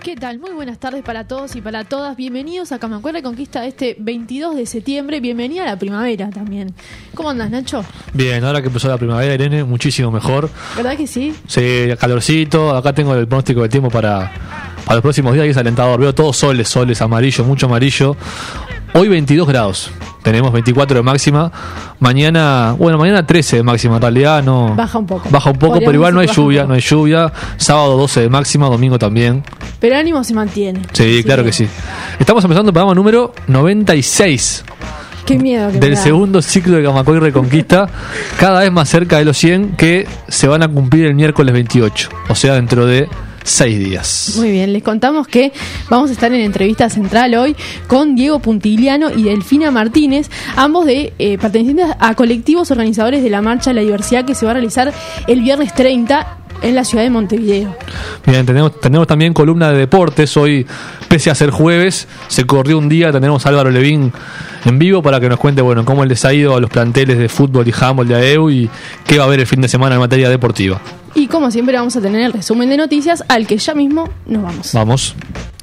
¿Qué tal? Muy buenas tardes para todos y para todas. Bienvenidos a Camacuay Reconquista este 22 de septiembre. Bienvenida a la primavera también. ¿Cómo andas, Nacho? Bien, ahora que empezó la primavera, Irene, muchísimo mejor. ¿Verdad que sí? Sí, calorcito. Acá tengo el pronóstico del tiempo para los próximos días y es alentador. Veo todos soles, amarillo, mucho amarillo. Hoy 22 grados. Tenemos 24 de máxima. Mañana 13 de máxima. En realidad no. Baja un poco. Pero igual no hay lluvia. Sábado 12 de máxima, domingo también. Pero el ánimo se mantiene. Sí, claro que sí. Estamos empezando el programa número 96. Qué miedo que del segundo ciclo de Camacuay Reconquista, cada vez más cerca de los 100 que se van a cumplir el miércoles 28, o sea, dentro de 6 días. Muy bien, les contamos que vamos a estar en entrevista central hoy con Diego Puntigliano y Delfina Martínez, ambos pertenecientes a colectivos organizadores de la Marcha de la Diversidad que se va a realizar el viernes 30 en la ciudad de Montevideo. Bien, tenemos también columna de deportes. Hoy, pese a ser jueves, se corrió un día. Tenemos a Álvaro Levín en vivo para que nos cuente cómo les ha ido a los planteles de fútbol y handball de AEU y qué va a haber el fin de semana en materia deportiva. Y como siempre vamos a tener el resumen de noticias al que ya mismo nos vamos. Vamos.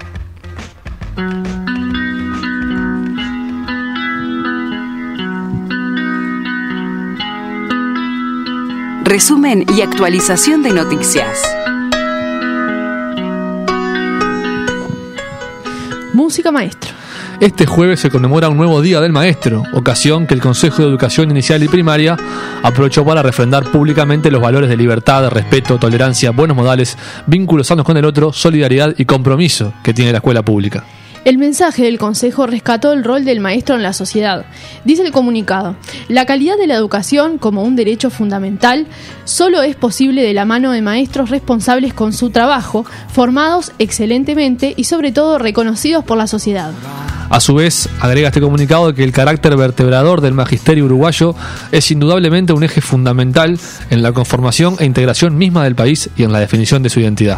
Resumen y actualización de noticias. Música maestro. Este jueves se conmemora un nuevo Día del Maestro, ocasión que el Consejo de Educación Inicial y Primaria aprovechó para refrendar públicamente los valores de libertad, respeto, tolerancia, buenos modales, vínculos sanos con el otro, solidaridad y compromiso que tiene la escuela pública. El mensaje del Consejo rescató el rol del maestro en la sociedad. Dice el comunicado: la calidad de la educación como un derecho fundamental solo es posible de la mano de maestros responsables con su trabajo, formados excelentemente y sobre todo reconocidos por la sociedad. A su vez, agrega este comunicado que el carácter vertebrador del magisterio uruguayo es indudablemente un eje fundamental en la conformación e integración misma del país y en la definición de su identidad.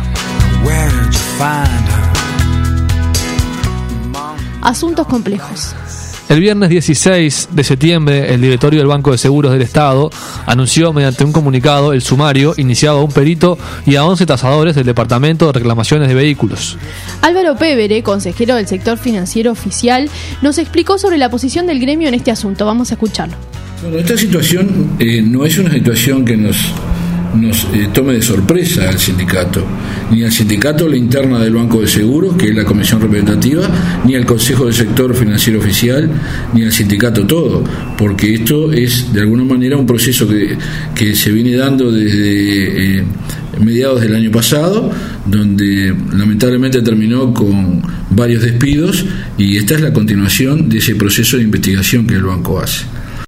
Asuntos complejos. El viernes 16 de septiembre, el directorio del Banco de Seguros del Estado anunció mediante un comunicado el sumario iniciado a un perito y a 11 tasadores del Departamento de Reclamaciones de Vehículos. Álvaro Pevere, consejero del sector financiero oficial, nos explicó sobre la posición del gremio en este asunto. Vamos a escucharlo. Bueno, esta situación no es una situación que nos tome de sorpresa al sindicato, ni al sindicato la interna del Banco de Seguros, que es la comisión representativa, ni al Consejo del Sector Financiero Oficial, ni al sindicato todo, porque esto es de alguna manera un proceso que se viene dando desde mediados del año pasado, donde lamentablemente terminó con varios despidos, y esta es la continuación de ese proceso de investigación que el banco hace.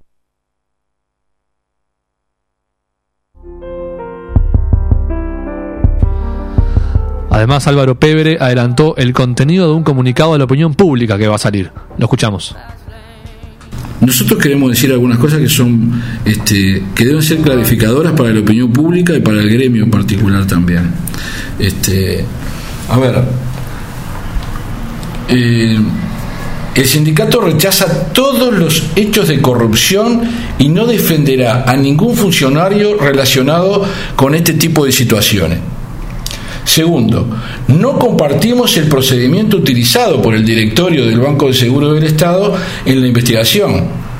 Además, Álvaro Pevere adelantó el contenido de un comunicado a la opinión pública que va a salir. Lo escuchamos. Nosotros queremos decir algunas cosas que son que deben ser clarificadoras para la opinión pública y para el gremio en particular también. El sindicato rechaza todos los hechos de corrupción y no defenderá a ningún funcionario relacionado con este tipo de situaciones. Segundo, no compartimos el procedimiento utilizado por el directorio del Banco de Seguros del Estado en la investigación.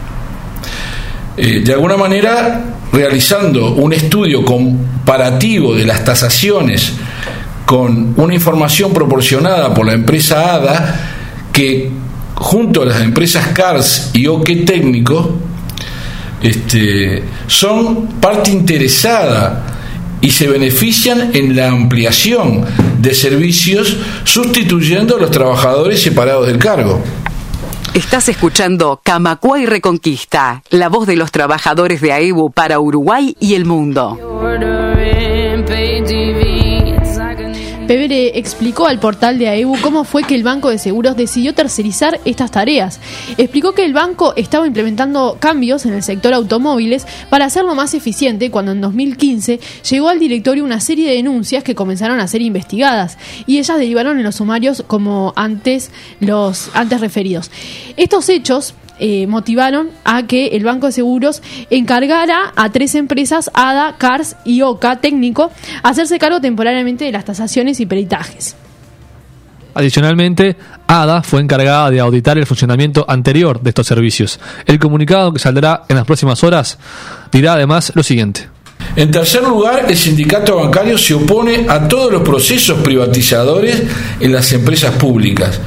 De alguna manera, realizando un estudio comparativo de las tasaciones con una información proporcionada por la empresa ADA, que junto a las empresas CARS y OK Técnico son parte interesada y se benefician en la ampliación de servicios sustituyendo a los trabajadores separados del cargo. Estás escuchando Camacuay Reconquista, la voz de los trabajadores de AEU para Uruguay y el mundo. Pevere explicó al portal de AEU cómo fue que el Banco de Seguros decidió tercerizar estas tareas. Explicó que el banco estaba implementando cambios en el sector automóviles para hacerlo más eficiente cuando en 2015 llegó al directorio una serie de denuncias que comenzaron a ser investigadas y ellas derivaron en los sumarios como antes referidos. Estos hechos motivaron a que el Banco de Seguros encargara a 3 empresas, ADA, CARS y OK Técnico, a hacerse cargo temporariamente de las tasaciones y peritajes. Adicionalmente, ADA fue encargada de auditar el funcionamiento anterior de estos servicios. El comunicado, que saldrá en las próximas horas, dirá además lo siguiente. En tercer lugar, el sindicato bancario se opone a todos los procesos privatizadores en las empresas públicas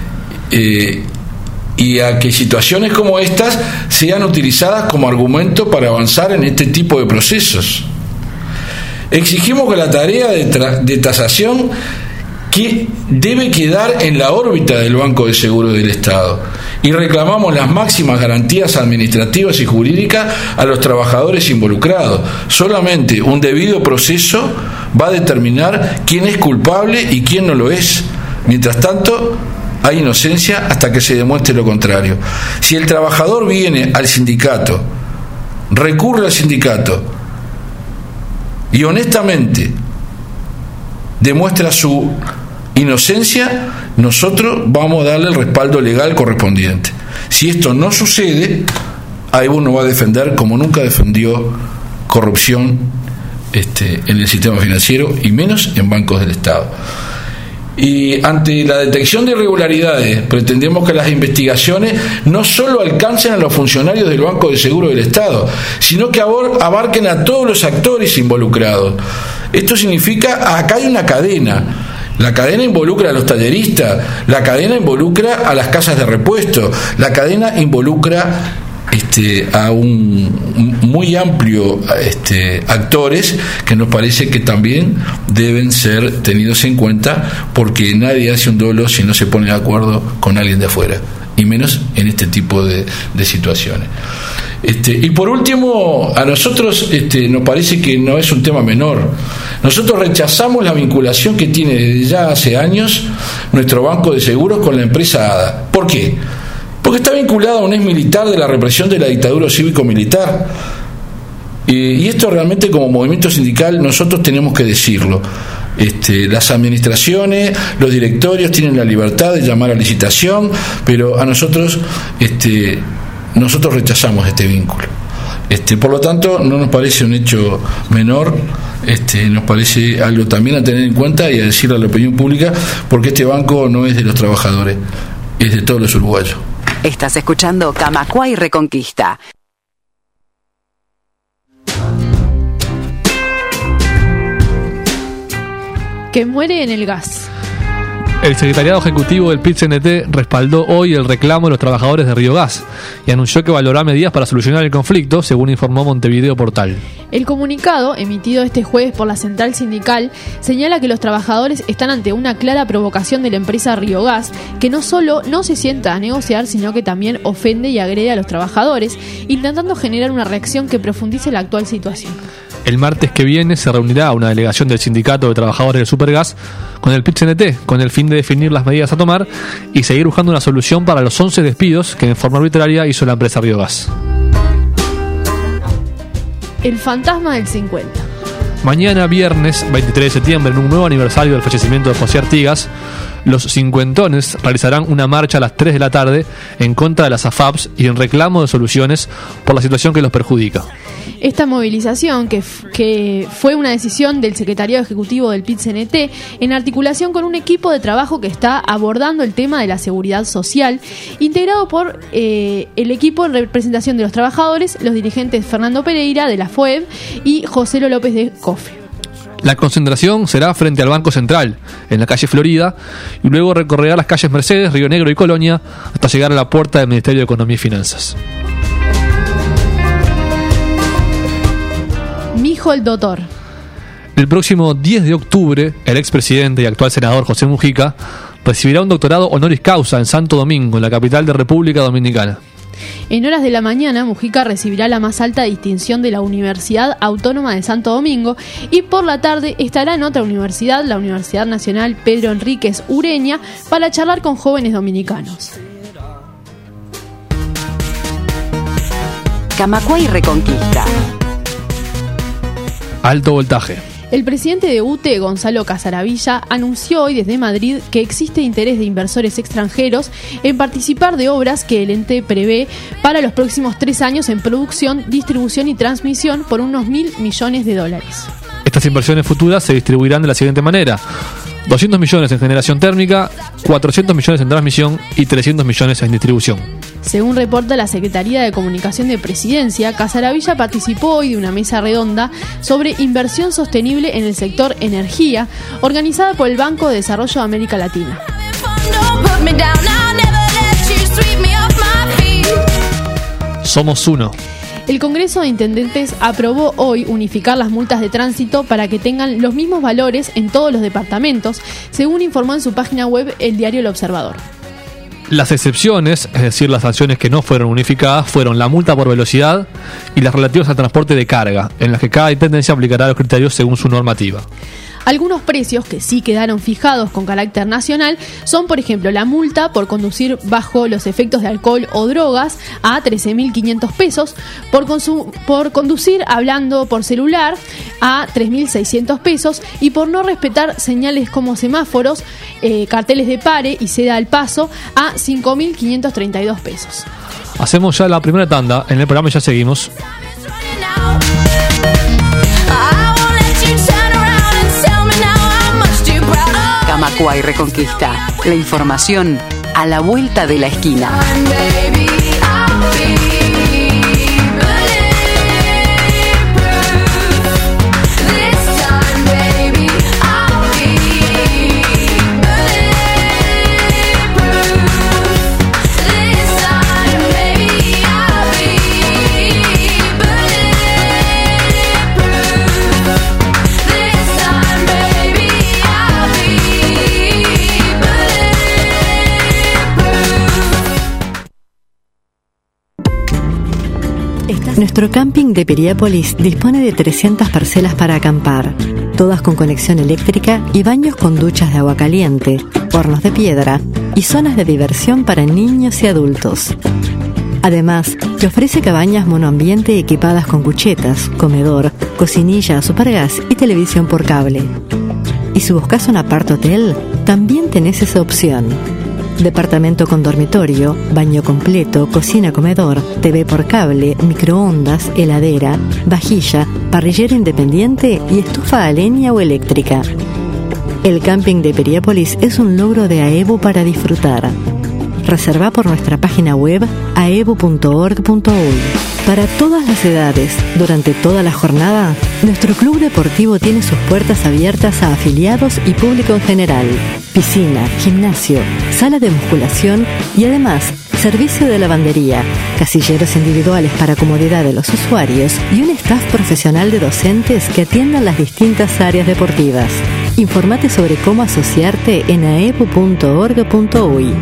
y a que situaciones como estas sean utilizadas como argumento para avanzar en este tipo de procesos. Exigimos que la tarea de tasación que debe quedar en la órbita del Banco de Seguros del Estado y reclamamos las máximas garantías administrativas y jurídicas a los trabajadores involucrados. Solamente un debido proceso va a determinar quién es culpable y quién no lo es. Mientras tanto, hay inocencia hasta que se demuestre lo contrario. Si el trabajador viene al sindicato, recurre al sindicato y honestamente demuestra su inocencia, nosotros vamos a darle el respaldo legal correspondiente. Si esto no sucede, AEBU no va a defender como nunca defendió corrupción en el sistema financiero y menos en bancos del Estado. Y ante la detección de irregularidades, pretendemos que las investigaciones no solo alcancen a los funcionarios del Banco de Seguros del Estado, sino que abarquen a todos los actores involucrados. Esto significa, acá hay una cadena. La cadena involucra a los talleristas, la cadena involucra a las casas de repuesto, la cadena involucra a un muy amplio actores que nos parece que también deben ser tenidos en cuenta, porque nadie hace un dolo si no se pone de acuerdo con alguien de afuera, y menos en este tipo de situaciones. Y por último, a nosotros nos parece que no es un tema menor. Nosotros rechazamos la vinculación que tiene desde ya hace años nuestro Banco de Seguros con la empresa ADA. ¿Por qué? Porque está vinculado a un ex militar de la represión de la dictadura cívico-militar. Y esto realmente, como movimiento sindical, nosotros tenemos que decirlo. Las administraciones, los directorios tienen la libertad de llamar a licitación, pero a nosotros rechazamos este vínculo. Por lo tanto, no nos parece un hecho menor, nos parece algo también a tener en cuenta y a decirle a la opinión pública, porque este banco no es de los trabajadores, es de todos los uruguayos. Estás escuchando Camacuay Reconquista. Que muere en el gas. El secretariado ejecutivo del PIT-CNT respaldó hoy el reclamo de los trabajadores de Río Gas y anunció que valorará medidas para solucionar el conflicto, según informó Montevideo Portal. El comunicado, emitido este jueves por la central sindical, señala que los trabajadores están ante una clara provocación de la empresa Río Gas, que no solo no se sienta a negociar, sino que también ofende y agrede a los trabajadores, intentando generar una reacción que profundice la actual situación. El martes que viene se reunirá una delegación del Sindicato de Trabajadores del Supergas con el PIT-CNT, con el fin de definir las medidas a tomar y seguir buscando una solución para los 11 despidos que en forma arbitraria hizo la empresa Río Gas. El fantasma del 50. Mañana, viernes 23 de septiembre, en un nuevo aniversario del fallecimiento de José Artigas, los cincuentones realizarán una marcha a las 3 de la tarde en contra de las AFAPs y en reclamo de soluciones por la situación que los perjudica. Esta movilización, que fue una decisión del Secretariado Ejecutivo del PIT-CNT, en articulación con un equipo de trabajo que está abordando el tema de la seguridad social, integrado por el equipo en representación de los trabajadores, los dirigentes Fernando Pereira, de la FOEB, y José López de COFE. La concentración será frente al Banco Central, en la calle Florida, y luego recorrerá las calles Mercedes, Río Negro y Colonia, hasta llegar a la puerta del Ministerio de Economía y Finanzas. Mijo el doctor. El próximo 10 de octubre, el expresidente y actual senador José Mujica recibirá un doctorado honoris causa en Santo Domingo, en la capital de República Dominicana. En horas de la mañana, Mujica recibirá la más alta distinción de la Universidad Autónoma de Santo Domingo y por la tarde estará en otra universidad, la Universidad Nacional Pedro Enríquez Ureña, para charlar con jóvenes dominicanos. Camacuay Reconquista. Alto voltaje. El presidente de UTE, Gonzalo Casaravilla, anunció hoy desde Madrid que existe interés de inversores extranjeros en participar de obras que el ente prevé para los próximos 3 años en producción, distribución y transmisión por unos $1.000 millones. Estas inversiones futuras se distribuirán de la siguiente manera: 200 millones en generación térmica, 400 millones en transmisión y 300 millones en distribución. Según reporta la Secretaría de Comunicación de Presidencia, Casaravilla participó hoy de una mesa redonda sobre inversión sostenible en el sector energía, organizada por el Banco de Desarrollo de América Latina. Somos uno. El Congreso de Intendentes aprobó hoy unificar las multas de tránsito para que tengan los mismos valores en todos los departamentos, según informó en su página web el diario El Observador. Las excepciones, es decir, las sanciones que no fueron unificadas, fueron la multa por velocidad y las relativas al transporte de carga, en las que cada intendencia aplicará los criterios según su normativa. Algunos precios que sí quedaron fijados con carácter nacional son, por ejemplo, la multa por conducir bajo los efectos de alcohol o drogas a 13.500 pesos, por conducir hablando por celular a 3.600 pesos y por no respetar señales como semáforos, carteles de pare y ceda al paso a 5.532 pesos. Hacemos ya la primera tanda en el programa y ya seguimos. Camacuá y Reconquista. La información a la vuelta de la esquina. Nuestro camping de Piriápolis dispone de 300 parcelas para acampar, todas con conexión eléctrica y baños con duchas de agua caliente, hornos de piedra y zonas de diversión para niños y adultos. Además, te ofrece cabañas monoambiente equipadas con cuchetas, comedor, cocinilla, supergas y televisión por cable. Y si buscas un apart-hotel, también tenés esa opción. Departamento con dormitorio, baño completo, cocina-comedor, TV por cable, microondas, heladera, vajilla, parrillera independiente y estufa a leña o eléctrica. El camping de Piriápolis es un logro de AEBU para disfrutar. Reserva por nuestra página web aebu.org.uy. Para todas las edades, durante toda la jornada, nuestro club deportivo tiene sus puertas abiertas a afiliados y público en general. Piscina, gimnasio, sala de musculación y además servicio de lavandería, casilleros individuales para comodidad de los usuarios y un staff profesional de docentes que atiendan las distintas áreas deportivas. Informate sobre cómo asociarte en aebu.org.uy.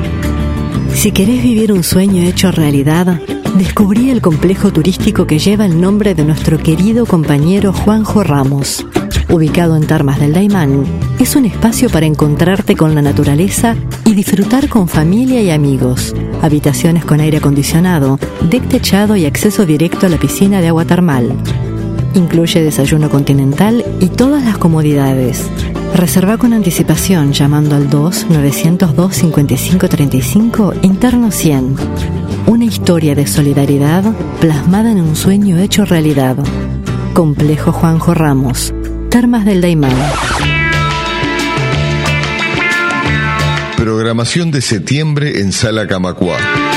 Si querés vivir un sueño hecho realidad, descubrí el complejo turístico que lleva el nombre de nuestro querido compañero Juanjo Ramos. Ubicado en Termas del Daymán, es un espacio para encontrarte con la naturaleza y disfrutar con familia y amigos. Habitaciones con aire acondicionado, deck techado y acceso directo a la piscina de agua termal. Incluye desayuno continental y todas las comodidades. Reserva con anticipación llamando al 2-902-5535 interno 100. Una historia de solidaridad plasmada en un sueño hecho realidad. Complejo Juanjo Ramos, Termas del Daymán. Programación de septiembre en Sala Camacuá.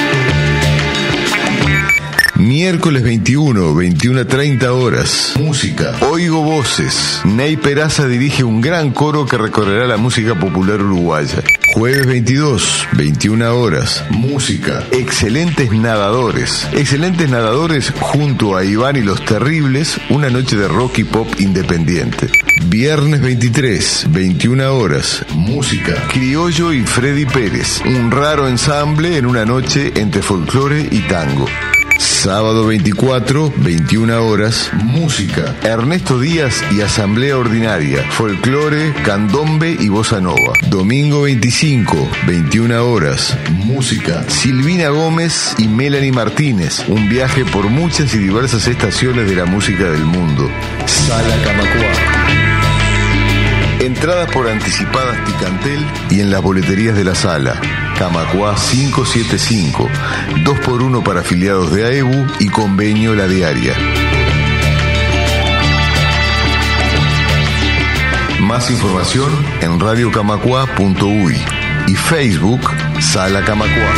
Miércoles 21, 21:30 horas. Música. Oigo voces. Ney Peraza dirige un gran coro que recorrerá la música popular uruguaya. Jueves 22, 21 horas. Música. Excelentes nadadores. Excelentes nadadores junto a Iván y los Terribles, una noche de rock y pop independiente. Viernes 23, 21 horas. Música. Criollo y Freddy Pérez, un raro ensamble en una noche entre folclore y tango. Sábado 24, 21 horas, música. Ernesto Díaz y Asamblea Ordinaria, folclore, candombe y bossa nova. Domingo 25, 21 horas, música. Silvina Gómez y Melanie Martínez, un viaje por muchas y diversas estaciones de la música del mundo. Sala Camacuá. Entradas por anticipadas Ticantel y en las boleterías de la sala. Camacuá 575, 2x1 para afiliados de AEBU y convenio La Diaria. Más información en radiocamacua.uy y Facebook Sala Camacua.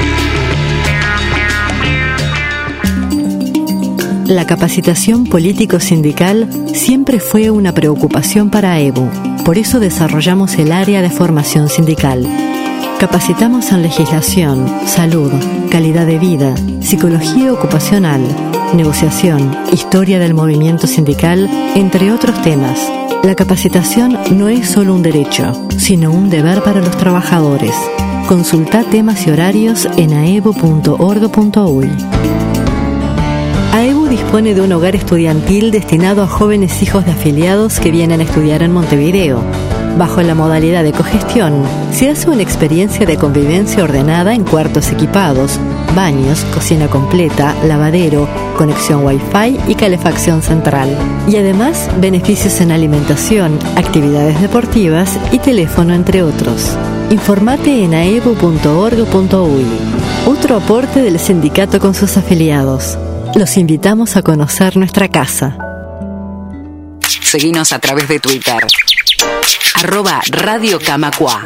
La capacitación político-sindical siempre fue una preocupación para AEBU. Por eso desarrollamos el área de formación sindical. Capacitamos en legislación, salud, calidad de vida, psicología ocupacional, negociación, historia del movimiento sindical, entre otros temas. La capacitación no es solo un derecho, sino un deber para los trabajadores. Consulta temas y horarios en aebu.org.uy. AEBU dispone de un hogar estudiantil destinado a jóvenes hijos de afiliados que vienen a estudiar en Montevideo. Bajo la modalidad de cogestión, se hace una experiencia de convivencia ordenada en cuartos equipados, baños, cocina completa, lavadero, conexión Wi-Fi y calefacción central. Y además, beneficios en alimentación, actividades deportivas y teléfono, entre otros. Informate en aebu.org.uy. Otro aporte del sindicato con sus afiliados. Los invitamos a conocer nuestra casa. Seguinos a través de Twitter. @Radio Camacua.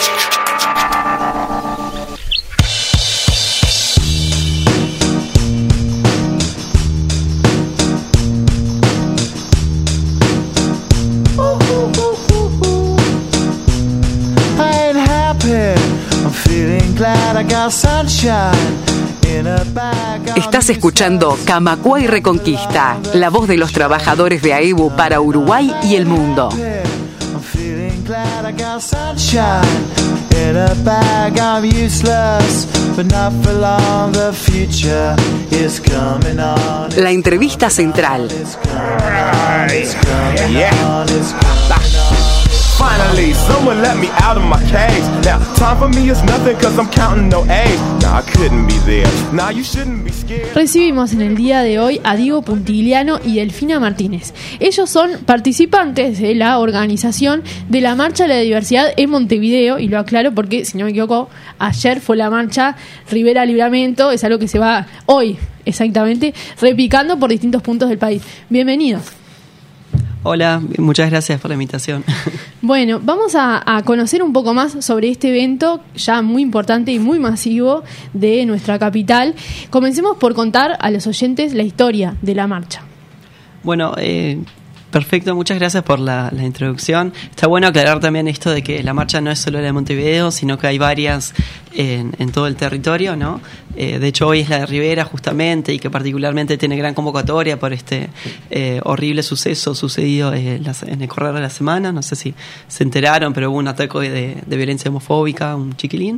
Estás escuchando Camacua y Reconquista, la voz de los trabajadores de AEBU para Uruguay y el mundo. La entrevista central. Finally, someone let me out of my cage. Now, time for me is nothing cause I'm counting no A's. Now, I couldn't be there. Now, you shouldn't be scared. Recibimos en el día de hoy a Diego Puntigliano y Delfina Martínez. Ellos son participantes de la organización de la Marcha de la Diversidad en Montevideo, y lo aclaro porque, si no me equivoco, ayer fue la marcha Rivera Libramento, es algo que se va hoy, exactamente, replicando por distintos puntos del país. Bienvenidos. Hola, muchas gracias por la invitación. Bueno, vamos a conocer un poco más sobre este evento ya muy importante y muy masivo de nuestra capital. Comencemos por contar a los oyentes la historia de la marcha. Bueno, perfecto, muchas gracias por la introducción. Está bueno aclarar también esto de que la marcha no es solo la de Montevideo, sino que hay varias en todo el territorio, ¿no? De hecho, hoy es la de Rivera justamente, y que particularmente tiene gran convocatoria por este horrible suceso sucedido en el correr de la semana. No sé si se enteraron, pero hubo un ataque de violencia homofóbica, un chiquilín.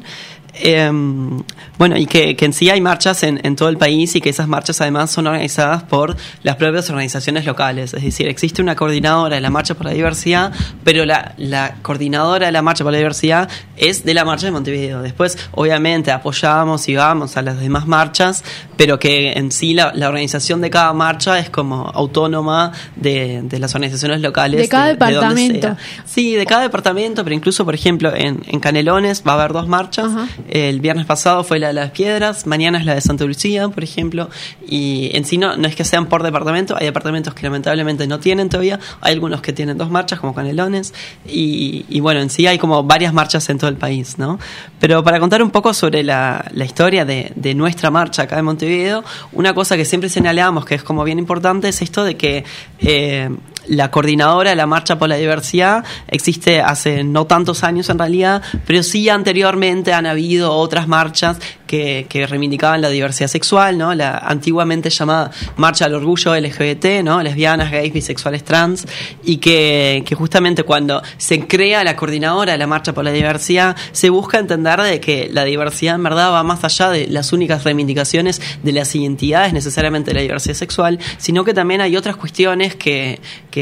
Bueno, y que en sí hay marchas en todo el país, y que esas marchas además son organizadas por las propias organizaciones locales. Es decir, existe una coordinadora de la Marcha por la Diversidad, pero la coordinadora de la Marcha por la Diversidad es de la Marcha de Montevideo. Después, obviamente, apoyamos y vamos a las demás marchas, pero que en sí la organización de cada marcha es como autónoma de las organizaciones locales. De cada departamento. Sí, de cada departamento, pero incluso, por ejemplo, en Canelones va a haber 2 marchas. Ajá. El viernes pasado fue la de Las Piedras, mañana es la de Santa Lucía, por ejemplo, y en sí no es que sean por departamento, hay departamentos que lamentablemente no tienen todavía, hay algunos que tienen 2 marchas, como Canelones, y bueno, en sí hay como varias marchas en todo el país, ¿no? Pero para contar un poco sobre la historia de nuestra marcha acá en Montevideo, una cosa que siempre señalamos que es como bien importante es esto de que la coordinadora de la Marcha por la Diversidad existe hace no tantos años en realidad, pero sí anteriormente han habido otras marchas que reivindicaban la diversidad sexual, ¿no? La antiguamente llamada Marcha del Orgullo LGBT, ¿no? Lesbianas, gays, bisexuales, trans, y que justamente cuando se crea la coordinadora de la Marcha por la Diversidad se busca entender de que la diversidad en verdad va más allá de las únicas reivindicaciones de las identidades necesariamente de la diversidad sexual, sino que también hay otras cuestiones que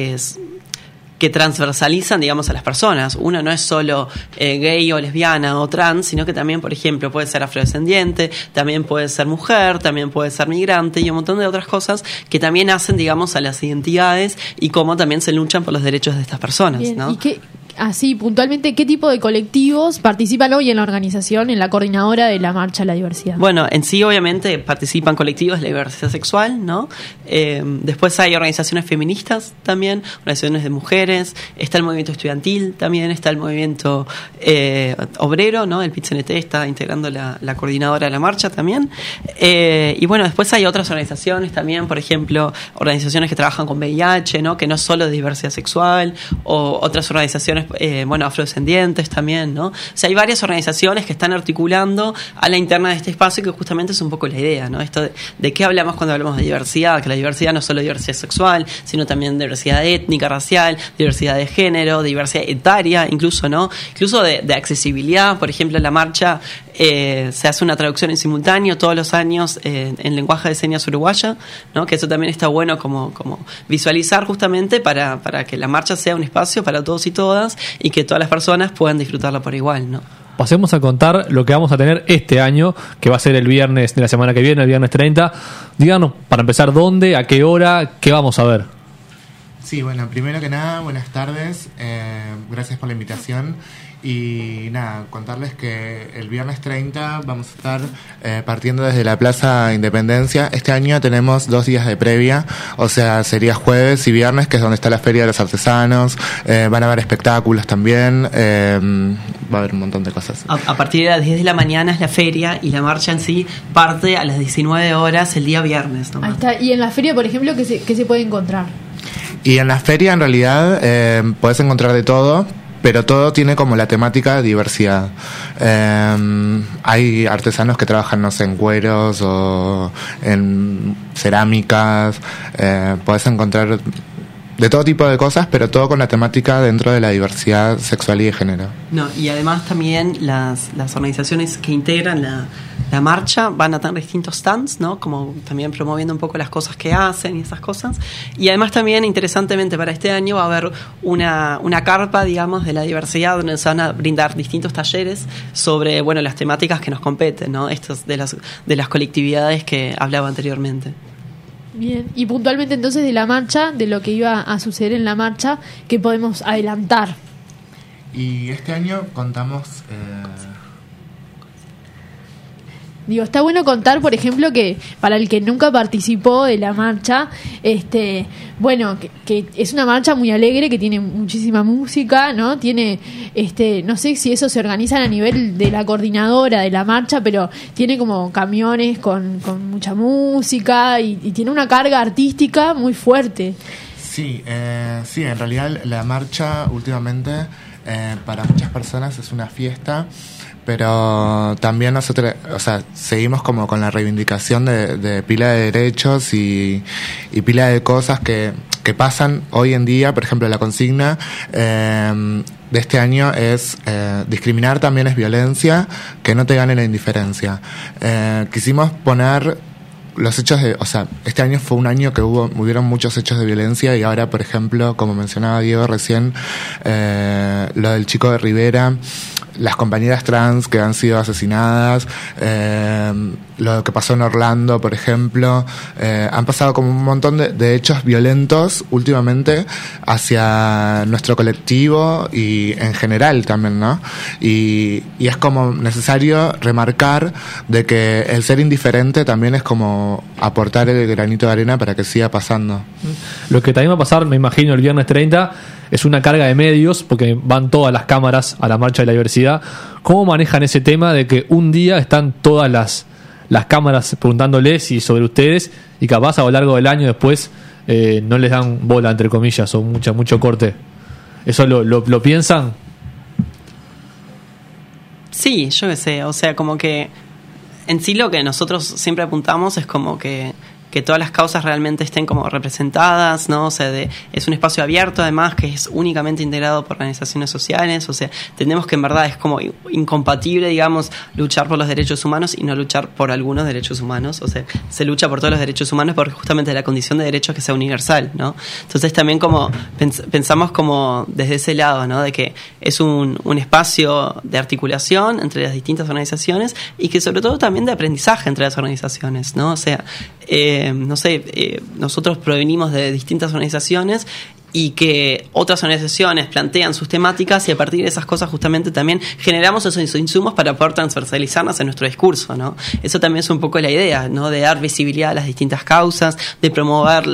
transversalizan, digamos, a las personas. Uno no es solo gay o lesbiana o trans, sino que también, por ejemplo, puede ser afrodescendiente, también puede ser mujer, también puede ser migrante y un montón de otras cosas que también hacen, digamos, a las identidades y cómo también se luchan por los derechos de estas personas. Bien. ¿No? ¿Y qué así puntualmente, ¿qué tipo de colectivos participan hoy en la organización, en la coordinadora de la Marcha de la Diversidad? Bueno, en sí obviamente participan colectivos de la diversidad sexual, ¿no? Después hay organizaciones feministas también, organizaciones de mujeres, está el movimiento estudiantil también, está el movimiento obrero, ¿no? El PIT-CNT está integrando la coordinadora de la marcha también. Y bueno, después hay otras organizaciones también, por ejemplo, organizaciones que trabajan con VIH, ¿no? Que no es solo de diversidad sexual, o otras organizaciones, afrodescendientes también, ¿no? O sea, hay varias organizaciones que están articulando a la interna de este espacio, que justamente es un poco la idea, ¿no? Esto de qué hablamos cuando hablamos de diversidad, que la diversidad no es solo diversidad sexual, sino también diversidad étnica, racial, diversidad de género, diversidad etaria, incluso, ¿no? Incluso de accesibilidad. Por ejemplo, en la marcha se hace una traducción en simultáneo todos los años en lenguaje de señas uruguaya, ¿no? Que eso también está bueno como visualizar justamente para que la marcha sea un espacio para todos y todas y que todas las personas puedan disfrutarla por igual, ¿no? Pasemos a contar lo que vamos a tener este año, que va a ser el viernes de la semana que viene, el viernes 30. Díganos, para empezar, ¿dónde, a qué hora, qué vamos a ver? Sí, bueno, primero que nada, buenas tardes, gracias por la invitación. Y nada, contarles que el viernes 30 vamos a estar partiendo desde la Plaza Independencia. Este año tenemos 2 días de previa, o sea, sería jueves y viernes, que es donde está la Feria de los Artesanos. Van a haber espectáculos también, va a haber un montón de cosas. A partir de las 10 de la mañana es la feria, y la marcha en sí parte a las 19 horas el día viernes, ¿no? Ahí está. Y en la feria, por ejemplo, ¿qué se puede encontrar? Y en la feria, en realidad, podés encontrar de todo, pero todo tiene como la temática diversidad. Hay artesanos que trabajan, no sé, en cueros o en cerámicas. Podés encontrar de todo tipo de cosas, pero todo con la temática dentro de la diversidad sexual y de género. No, y además también las organizaciones que integran la marcha van a tener distintos stands, ¿no? Como también promoviendo un poco las cosas que hacen y esas cosas. Y además también, interesantemente, para este año va a haber una carpa, digamos, de la diversidad, donde se van a brindar distintos talleres sobre, bueno, las temáticas que nos competen, ¿no? Estos de las colectividades que hablaba anteriormente. Bien, y puntualmente entonces de la marcha, de lo que iba a suceder en la marcha, ¿qué podemos adelantar? Y este año contamos... está bueno contar, por ejemplo, que para el que nunca participó de la marcha, que es una marcha muy alegre, que tiene muchísima música, ¿no? Tiene, no sé si eso se organiza a nivel de la coordinadora de la marcha, pero tiene como camiones con mucha música y tiene una carga artística muy fuerte. Sí, en realidad la marcha últimamente para muchas personas es una fiesta, pero también nosotros, seguimos como con la reivindicación de pila de derechos y pila de cosas que pasan hoy en día. Por ejemplo, la consigna de este año es discriminar también es violencia, que no te gane la indiferencia. Quisimos poner los hechos este año fue un año que hubieron muchos hechos de violencia, y ahora, por ejemplo, como mencionaba Diego recién, lo del chico de Rivera, las compañeras trans que han sido asesinadas, lo que pasó en Orlando, por ejemplo, han pasado como un montón de hechos violentos últimamente hacia nuestro colectivo y en general también, ¿no? Y es como necesario remarcar de que el ser indiferente también es como aportar el granito de arena para que siga pasando. Lo que también va a pasar, me imagino, el viernes 30 es una carga de medios, porque van todas las cámaras a la marcha de la diversidad. ¿Cómo manejan ese tema de que un día están todas las cámaras preguntándoles y sobre ustedes, y capaz a lo largo del año después no les dan bola, entre comillas, o mucho corte? ¿Eso lo piensan? Sí, yo qué sé, o sea, como que en sí lo que nosotros siempre apuntamos es como que todas las causas realmente estén como representadas, ¿no? O sea, es un espacio abierto, además, que es únicamente integrado por organizaciones sociales. O sea, entendemos que en verdad es como incompatible, digamos, luchar por los derechos humanos y no luchar por algunos derechos humanos. O sea, se lucha por todos los derechos humanos porque justamente la condición de derecho es que sea universal, ¿no? Entonces también como pensamos como desde ese lado, ¿no? De que es un espacio de articulación entre las distintas organizaciones y que sobre todo también de aprendizaje entre las organizaciones, ¿no? O sea, nosotros provenimos de distintas organizaciones y que otras organizaciones plantean sus temáticas y a partir de esas cosas justamente también generamos esos insumos para poder transversalizarnos en nuestro discurso, ¿no? Eso también es un poco la idea, ¿no? De dar visibilidad a las distintas causas, de promover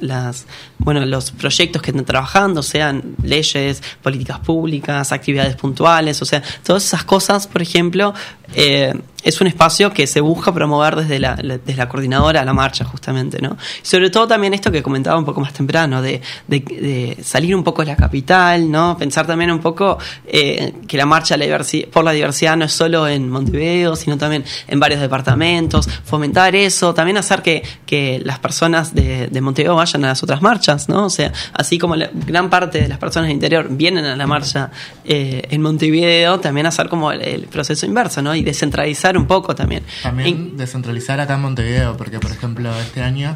los proyectos que están trabajando, sean leyes, políticas públicas, actividades puntuales, o sea, todas esas cosas, por ejemplo, es un espacio que se busca promover desde la coordinadora a la marcha, justamente, ¿no? Y sobre todo también esto que comentaba un poco más temprano, de salir un poco de la capital, ¿no? Pensar también un poco que la marcha por la diversidad no es solo en Montevideo, sino también en varios departamentos, fomentar eso, también hacer que las personas de Montevideo vayan a las otras marchas, ¿no? O sea, así como gran parte de las personas del interior vienen a la marcha en Montevideo, también hacer como el proceso inverso, ¿no? Y descentralizar un poco también. También descentralizar acá en Montevideo, porque por ejemplo este año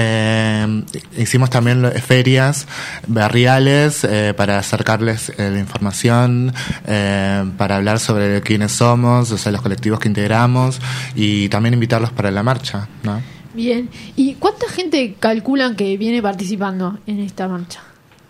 hicimos también ferias barriales para acercarles la información, para hablar sobre quiénes somos, o sea, los colectivos que integramos y también invitarlos para la marcha, ¿no? Bien. ¿Y cuánta gente calculan que viene participando en esta marcha?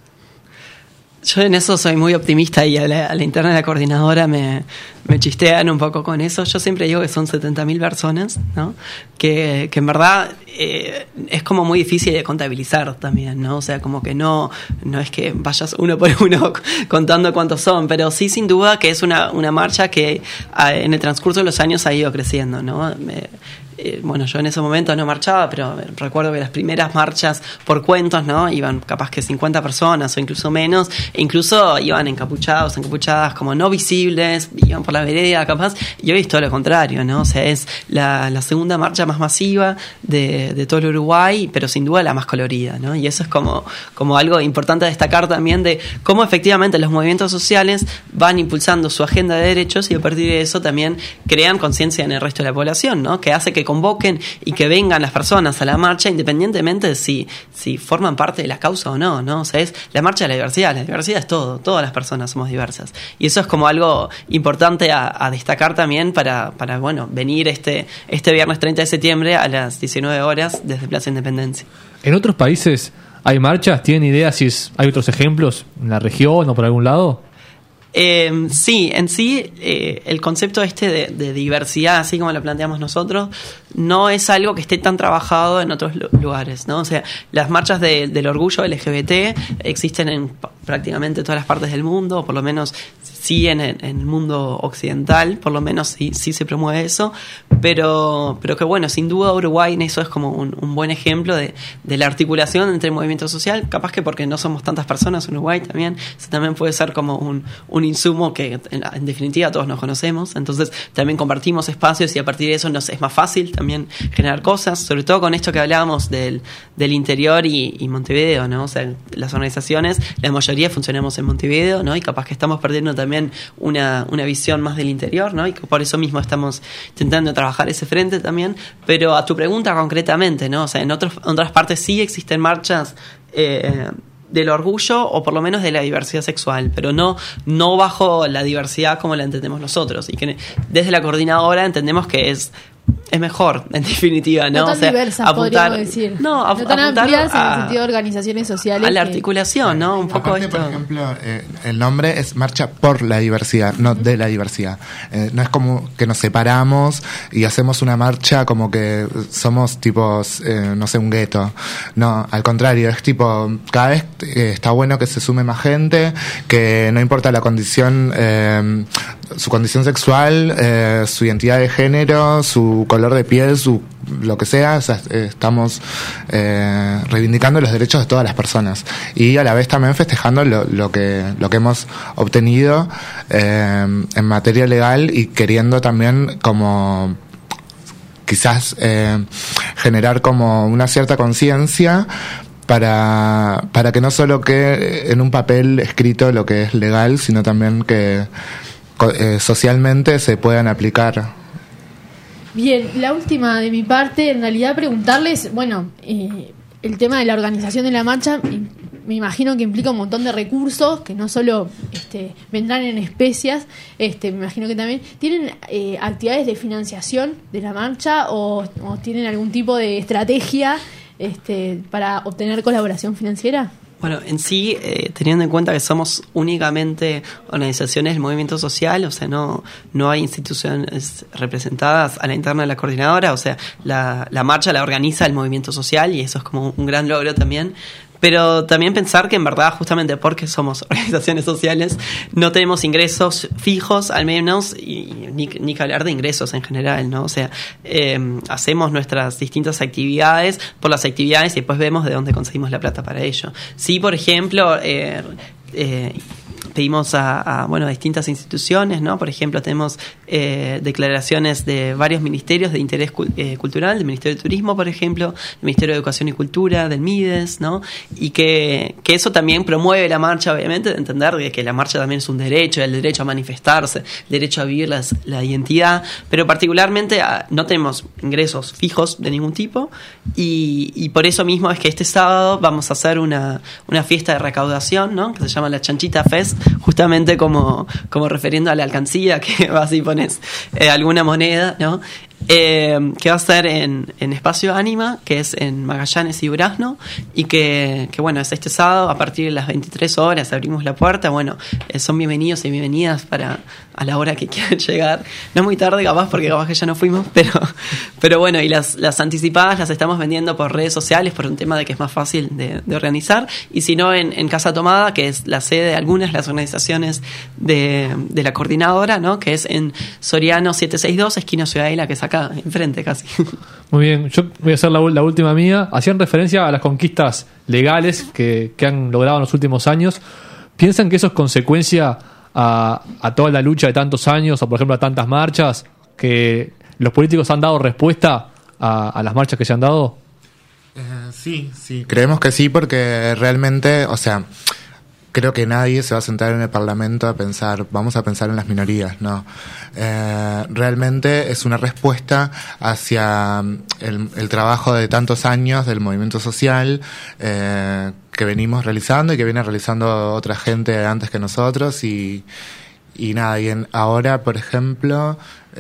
Yo en eso soy muy optimista y a la interna de la coordinadora me chistean un poco con eso. Yo siempre digo que son 70.000 personas, ¿no? Que en verdad es como muy difícil de contabilizar también, ¿no? O sea, como que no es que vayas uno por uno contando cuántos son, pero sí sin duda que es una marcha que en el transcurso de los años ha ido creciendo, ¿no? Bueno, yo en ese momento no marchaba, pero recuerdo que las primeras marchas por cuentos, ¿no? Iban capaz que 50 personas o incluso menos, e incluso iban encapuchadas como no visibles, iban por la vereda capaz, y hoy es todo lo contrario, ¿no? O sea, es la segunda marcha más masiva de todo el Uruguay, pero sin duda la más colorida, ¿no? Y eso es como algo importante a destacar también de cómo efectivamente los movimientos sociales van impulsando su agenda de derechos y a partir de eso también crean conciencia en el resto de la población, ¿no? Que hace que convoquen y que vengan las personas a la marcha independientemente de si forman parte de la causa o no, ¿no? O sea, es la marcha de la diversidad es todo, todas las personas somos diversas y eso es como algo importante a destacar también para venir este viernes 30 de septiembre a las 19 horas desde Plaza Independencia. ¿En otros países hay marchas? ¿Tienen idea si hay otros ejemplos en la región o por algún lado? Sí, en sí el concepto de diversidad, así como lo planteamos nosotros, no es algo que esté tan trabajado en otros lugares, ¿no? O sea, las marchas del orgullo LGBT existen en prácticamente todas las partes del mundo, o por lo menos sí en el mundo occidental, por lo menos sí se promueve eso, pero que bueno, sin duda Uruguay en eso es como un buen ejemplo de la articulación entre el movimiento social, capaz que porque no somos tantas personas en Uruguay también, eso también puede ser como un insumo que en definitiva todos nos conocemos, entonces también compartimos espacios y a partir de eso nos es más fácil también generar cosas, sobre todo con esto que hablábamos del interior y Montevideo, ¿no? O sea, las organizaciones, la mayoría funcionamos en Montevideo, ¿no? Y capaz que estamos perdiendo también una visión más del interior, ¿no? Y que por eso mismo estamos intentando trabajar ese frente también, pero a tu pregunta concretamente, ¿no? O sea, en otras partes sí existen marchas del orgullo o por lo menos de la diversidad sexual, pero no bajo la diversidad como la entendemos nosotros y que desde la coordinadora entendemos que es mejor, en definitiva, ¿no? No tan o sea, diversas, podríamos decir. No tan amplias en el sentido de organizaciones sociales. A la articulación, ¿no? Un poco aparte, por ejemplo, el nombre es Marcha por la Diversidad, no de la diversidad. No es como que nos separamos y hacemos una marcha como que somos tipos, no sé, un gueto. No, al contrario, es tipo, cada vez está bueno que se sume más gente, que no importa la condición, su condición sexual, su identidad de género, su color de piel, lo que sea, o sea, estamos reivindicando los derechos de todas las personas y a la vez también festejando lo que hemos obtenido en materia legal y queriendo también como quizás generar como una cierta conciencia para que no solo quede en un papel escrito lo que es legal, sino también que socialmente se puedan aplicar. Bien, la última de mi parte, en realidad preguntarles, bueno, el tema de la organización de la marcha, me imagino que implica un montón de recursos, que no solo vendrán en especias, me imagino que también, ¿tienen actividades de financiación de la marcha o tienen algún tipo de estrategia para obtener colaboración financiera? Bueno, en sí, teniendo en cuenta que somos únicamente organizaciones del movimiento social, o sea, no hay instituciones representadas a la interna de la coordinadora, o sea, la marcha la organiza el movimiento social y eso es como un gran logro también. Pero también pensar que en verdad, justamente porque somos organizaciones sociales, no tenemos ingresos fijos, al menos, y ni que hablar de ingresos en general, ¿no? O sea, hacemos nuestras distintas actividades por las actividades y después vemos de dónde conseguimos la plata para ello. Sí, por ejemplo, pedimos a distintas instituciones, ¿no? Por ejemplo, tenemos declaraciones de varios ministerios de interés cultural, del Ministerio de Turismo, por ejemplo, del Ministerio de Educación y Cultura, del MIDES, ¿no? Y que eso también promueve la marcha, obviamente, de entender que la marcha también es un derecho, el derecho a manifestarse, el derecho a vivir la identidad, pero particularmente no tenemos ingresos fijos de ningún tipo y por eso mismo es que este sábado vamos a hacer una fiesta de recaudación, ¿no? Que se llama la Chanchita Fest, justamente como refiriendo a la alcancía, que vas y pones alguna moneda, ¿no? Que va a ser en Espacio Ánima, que es en Magallanes y Durazno, y que bueno, es este sábado a partir de las 23 horas, abrimos la puerta, bueno, son bienvenidos y bienvenidas a la hora que quieran llegar, no muy tarde capaz, porque capaz que ya no fuimos, pero bueno, y las anticipadas las estamos vendiendo por redes sociales por un tema de que es más fácil de organizar, y si no en Casa Tomada, que es la sede de algunas de las organizaciones de la coordinadora, ¿no? Que es en Soriano 762, esquina Ciudadela, que es acá, enfrente casi. Muy bien, yo voy a hacer la última mía. Hacían referencia a las conquistas legales que han logrado en los últimos años. ¿Piensan que eso es consecuencia a toda la lucha de tantos años, o por ejemplo a tantas marchas, que los políticos han dado respuesta a las marchas que se han dado? Sí, creemos que sí, porque realmente, o sea, creo que nadie se va a sentar en el Parlamento vamos a pensar en las minorías, ¿no? Realmente es una respuesta hacia el trabajo de tantos años del movimiento social que venimos realizando y que viene realizando otra gente antes que nosotros y nada, ahora, por ejemplo,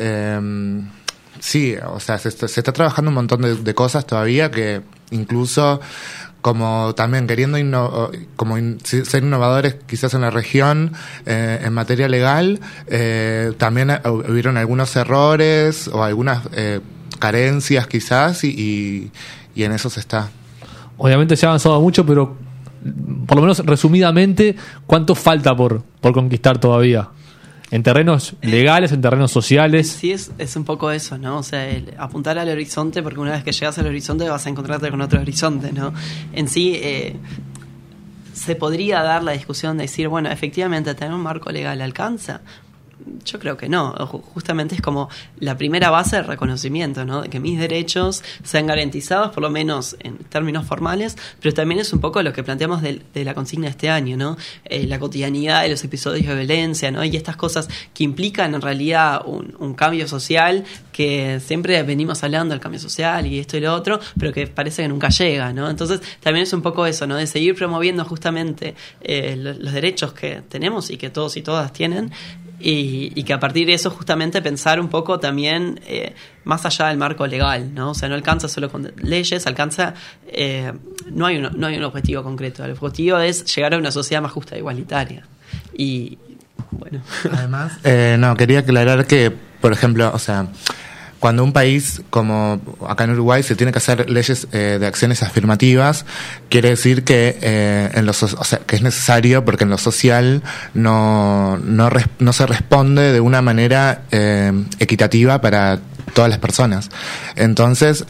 sí, o sea, se está trabajando un montón de cosas todavía que incluso como también queriendo ser innovadores quizás en la región en materia legal, también hubieron algunos errores o algunas carencias quizás y en eso se está. Obviamente se ha avanzado mucho, pero por lo menos resumidamente, ¿cuánto falta por conquistar todavía? En terrenos legales, en terrenos sociales. Sí, es un poco eso, ¿no? O sea, apuntar al horizonte, porque una vez que llegas al horizonte vas a encontrarte con otro horizonte, ¿no? En sí, se podría dar la discusión de decir, bueno, efectivamente, tener un marco legal alcanza. Yo creo que no, justamente es como la primera base de reconocimiento, ¿no? De que mis derechos sean garantizados, por lo menos en términos formales, pero también es un poco lo que planteamos de la consigna de este año, ¿no? La cotidianidad de los episodios de violencia, ¿no? Y estas cosas que implican en realidad un cambio social, que siempre venimos hablando del cambio social y esto y lo otro, pero que parece que nunca llega, ¿no? Entonces también es un poco eso, ¿no? De seguir promoviendo justamente los derechos que tenemos y que todos y todas tienen, y que a partir de eso justamente pensar un poco también más allá del marco legal, ¿no? O sea, no alcanza solo con leyes, alcanza no hay un objetivo concreto. El objetivo es llegar a una sociedad más justa e igualitaria. Y bueno. Además, quería aclarar que, por ejemplo, o sea, cuando un país como acá en Uruguay se tiene que hacer leyes de acciones afirmativas, quiere decir que que es necesario, porque en lo social no se responde de una manera equitativa para todas las personas. Entonces,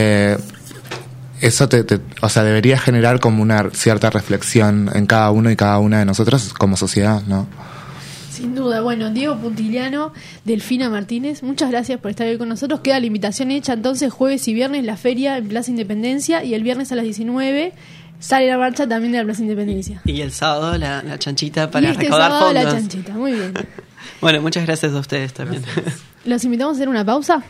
eso debería generar como una cierta reflexión en cada uno y cada una de nosotros como sociedad, ¿no? Sin duda. Bueno, Diego Puntiliano, Delfina Martínez, muchas gracias por estar hoy con nosotros. Queda la invitación hecha entonces jueves y viernes la feria en Plaza Independencia, y el viernes a las 19 sale la marcha también de la Plaza Independencia. Y el sábado la chanchita para recaudar fondos. La chanchita, muy bien. Bueno, muchas gracias a ustedes también. Gracias. Los invitamos a hacer una pausa.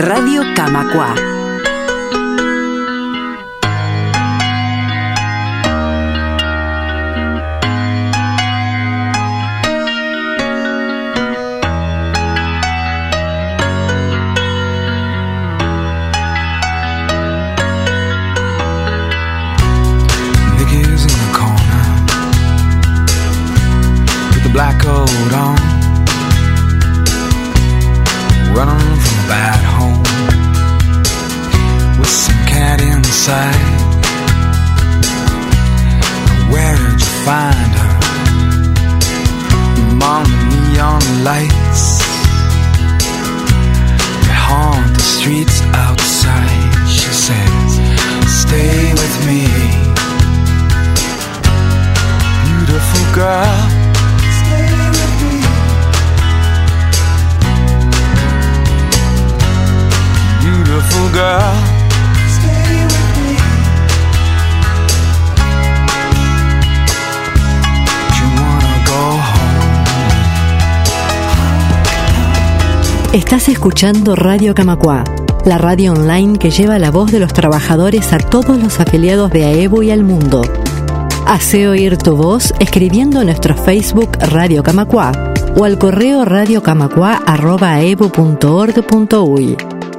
Radio Camacuá. Black coat on, running from a bad home, with some cat inside. Where did you find her? Among the neon lights that haunt the streets outside. She says, stay with me, beautiful girl. Beautiful girl, stay with me. You wanna go home. Estás escuchando Radio Camacuá, la radio online que lleva la voz de los trabajadores a todos los afiliados de AEBU y al mundo. Hace oír tu voz escribiendo en nuestro Facebook Radio Camacuá o al correo radiocamacuá@aebu.org.uy.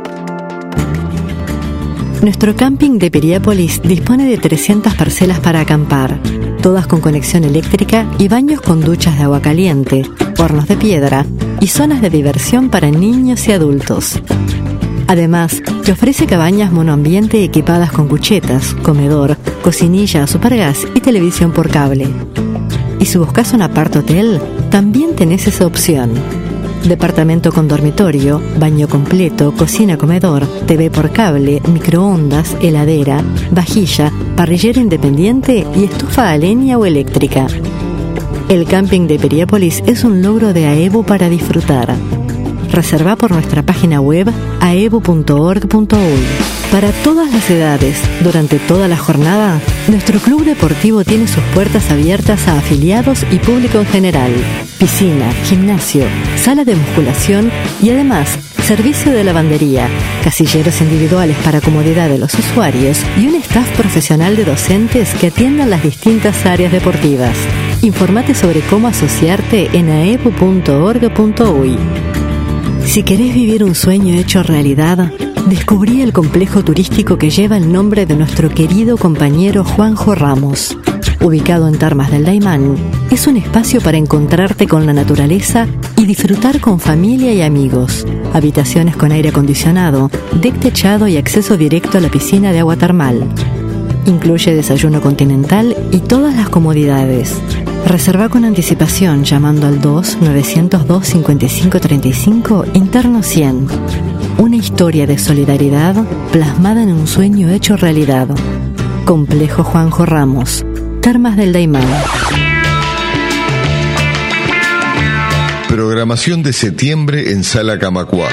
Nuestro camping de Piriápolis dispone de 300 parcelas para acampar, todas con conexión eléctrica y baños con duchas de agua caliente, hornos de piedra y zonas de diversión para niños y adultos. Además, te ofrece cabañas monoambiente equipadas con cuchetas, comedor, cocinilla, supergas y televisión por cable. Y si buscas un apart hotel, también tenés esa opción. Departamento con dormitorio, baño completo, cocina, comedor, TV por cable, microondas, heladera, vajilla, parrillera independiente y estufa a leña o eléctrica. El camping de Piriápolis es un logro de AEBU para disfrutar. Reserva por nuestra página web aebu.org.uy. Para todas las edades, durante toda la jornada, nuestro club deportivo tiene sus puertas abiertas a afiliados y público en general. Piscina, gimnasio, sala de musculación y además servicio de lavandería, casilleros individuales para comodidad de los usuarios y un staff profesional de docentes que atiendan las distintas áreas deportivas. Informate sobre cómo asociarte en aebu.org.uy. Si querés vivir un sueño hecho realidad, descubrí el complejo turístico que lleva el nombre de nuestro querido compañero Juanjo Ramos. Ubicado en Termas del Daymán, es un espacio para encontrarte con la naturaleza y disfrutar con familia y amigos. Habitaciones con aire acondicionado, deck techado y acceso directo a la piscina de agua termal. Incluye desayuno continental y todas las comodidades. Reserva con anticipación llamando al 2-902-5535 interno 100. Una historia de solidaridad plasmada en un sueño hecho realidad. Complejo Juanjo Ramos, Termas del Daymán. Programación de septiembre en Sala Camacuá.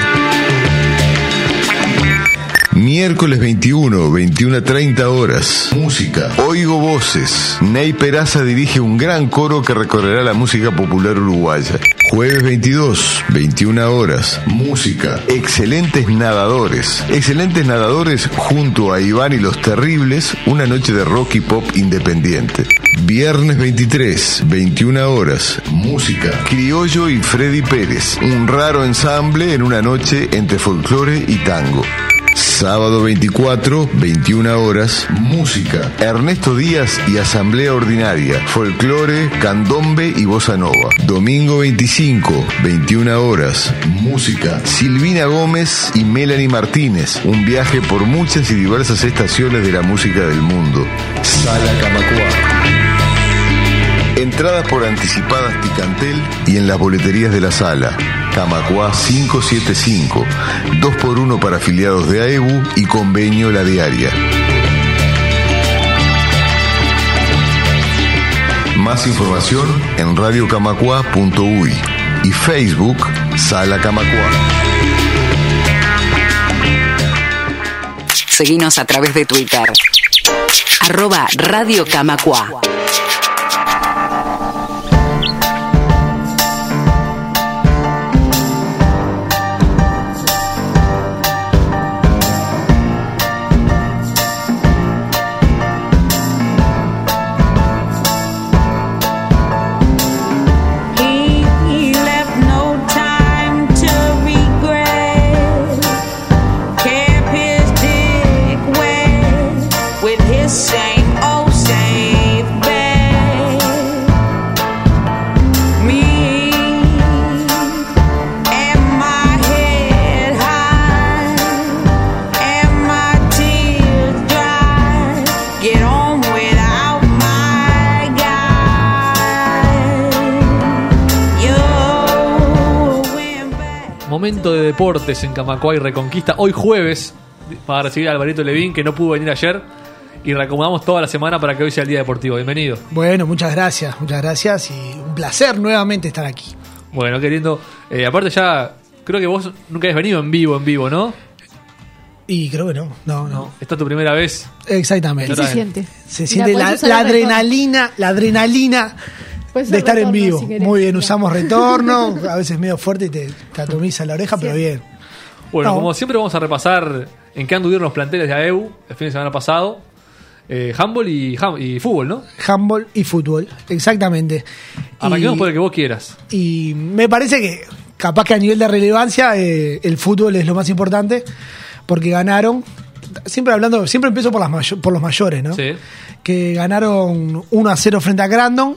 Miércoles 21, 21:30 horas. Música. Oigo voces. Ney Peraza dirige un gran coro que recorrerá la música popular uruguaya. Jueves 22, 21 horas. Música. Excelentes nadadores. Excelentes nadadores junto a Iván y los Terribles, una noche de rock y pop independiente. Viernes 23, 21 horas. Música. Criollo y Freddy Pérez, un raro ensamble en una noche entre folclore y tango. Sábado 24, 21 horas, música. Ernesto Díaz y Asamblea Ordinaria, folclore, candombe y bossa nova. Domingo 25, 21 horas, música. Silvina Gómez y Melanie Martínez, un viaje por muchas y diversas estaciones de la música del mundo. Sala Camacuá. Entradas por anticipadas Ticantel y en las boleterías de la sala. Camacuá 575, 2x1 para afiliados de AEBU y convenio La Diaria. Más información en radiocamacuá.uy y Facebook Sala Camacuá. Seguinos a través de Twitter. @Radio Camacuá. momento de deportes en Camacuay Reconquista. Hoy jueves, para recibir a Alvarito Levín, que no pudo venir ayer. Y reacomodamos toda la semana para que hoy sea el día deportivo. Bienvenido. Bueno, muchas gracias y un placer nuevamente estar aquí. Bueno, qué lindo. Aparte ya, creo que vos nunca habías venido en vivo, ¿no? Y creo que no. ¿Esta es tu primera vez? Exactamente. ¿Qué se siente? Se siente la adrenalina de estar en vivo. Si muy bien, usamos retorno, a veces medio fuerte y te atomiza la oreja, pero bien. Bueno, como siempre vamos a repasar en qué anduvieron los planteles de AEU el fin de semana pasado. Handball y fútbol, ¿no? Handball y fútbol, exactamente. Arranquemos por el que vos quieras. Y me parece que capaz que a nivel de relevancia el fútbol es lo más importante, porque ganaron, siempre empiezo por los mayores, ¿no? Sí. Que ganaron 1-0 frente a Grandon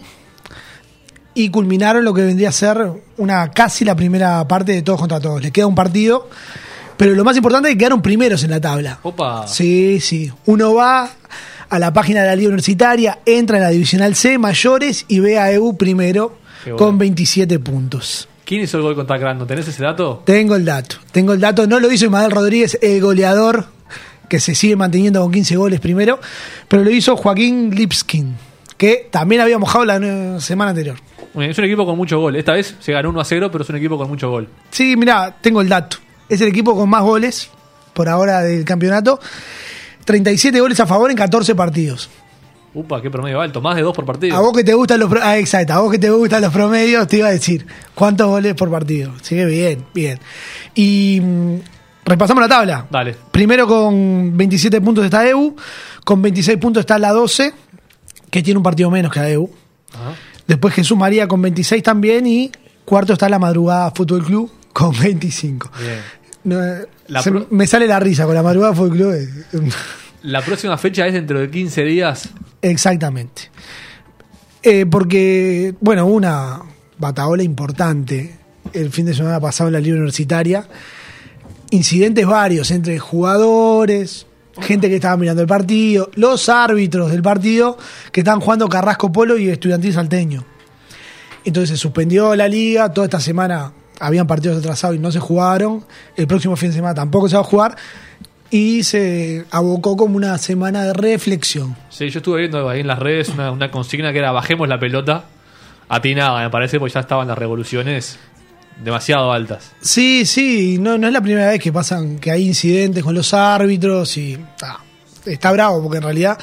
y culminaron lo que vendría a ser casi la primera parte de todos contra todos. Les queda un partido, pero lo más importante es que quedaron primeros en la tabla. Opa. Sí. Uno va a la página de la Liga Universitaria, entra en la Divisional C, mayores, y ve a AEU primero con 27 puntos. ¿Quién hizo el gol contra Grandon? ¿Tenés ese dato? Tengo el dato. No lo hizo Ismael Rodríguez, el goleador, que se sigue manteniendo con 15 goles primero, pero lo hizo Joaquín Lipskin, que también había mojado la semana anterior. Es un equipo con mucho gol. Esta vez se ganó 1-0, pero es un equipo con mucho gol. Sí, mirá, tengo el dato. Es el equipo con más goles por ahora del campeonato. 37 goles a favor en 14 partidos. Upa, qué promedio alto, más de 2 por partido. A vos que te gustan los promedios, te iba a decir cuántos goles por partido. Así que bien. Y repasamos la tabla. Dale. Primero con 27 puntos está AEU, con 26 puntos está la 12, que tiene un partido menos que AEU. Ajá. Después Jesús María con 26 también, y cuarto está La Madrugada Fútbol Club con 25. Bien. Me sale la risa con La Madrugada Fútbol Club. La próxima fecha es dentro de 15 días. Exactamente. Porque, bueno, una batahola importante el fin de semana pasado en la Liga Universitaria. Incidentes varios entre jugadores, gente que estaba mirando el partido, los árbitros del partido que estaban jugando Carrasco Polo y Estudiantil Salteño. Entonces se suspendió la liga. Toda esta semana habían partidos atrasados y no se jugaron. El próximo fin de semana tampoco se va a jugar. Y se abocó como una semana de reflexión. Sí, yo estuve viendo ahí en las redes una consigna que era bajemos la pelota. Atinada, me parece, porque ya estaban las revoluciones demasiado altas. Sí, no es la primera vez que hay incidentes con los árbitros y está bravo, porque en realidad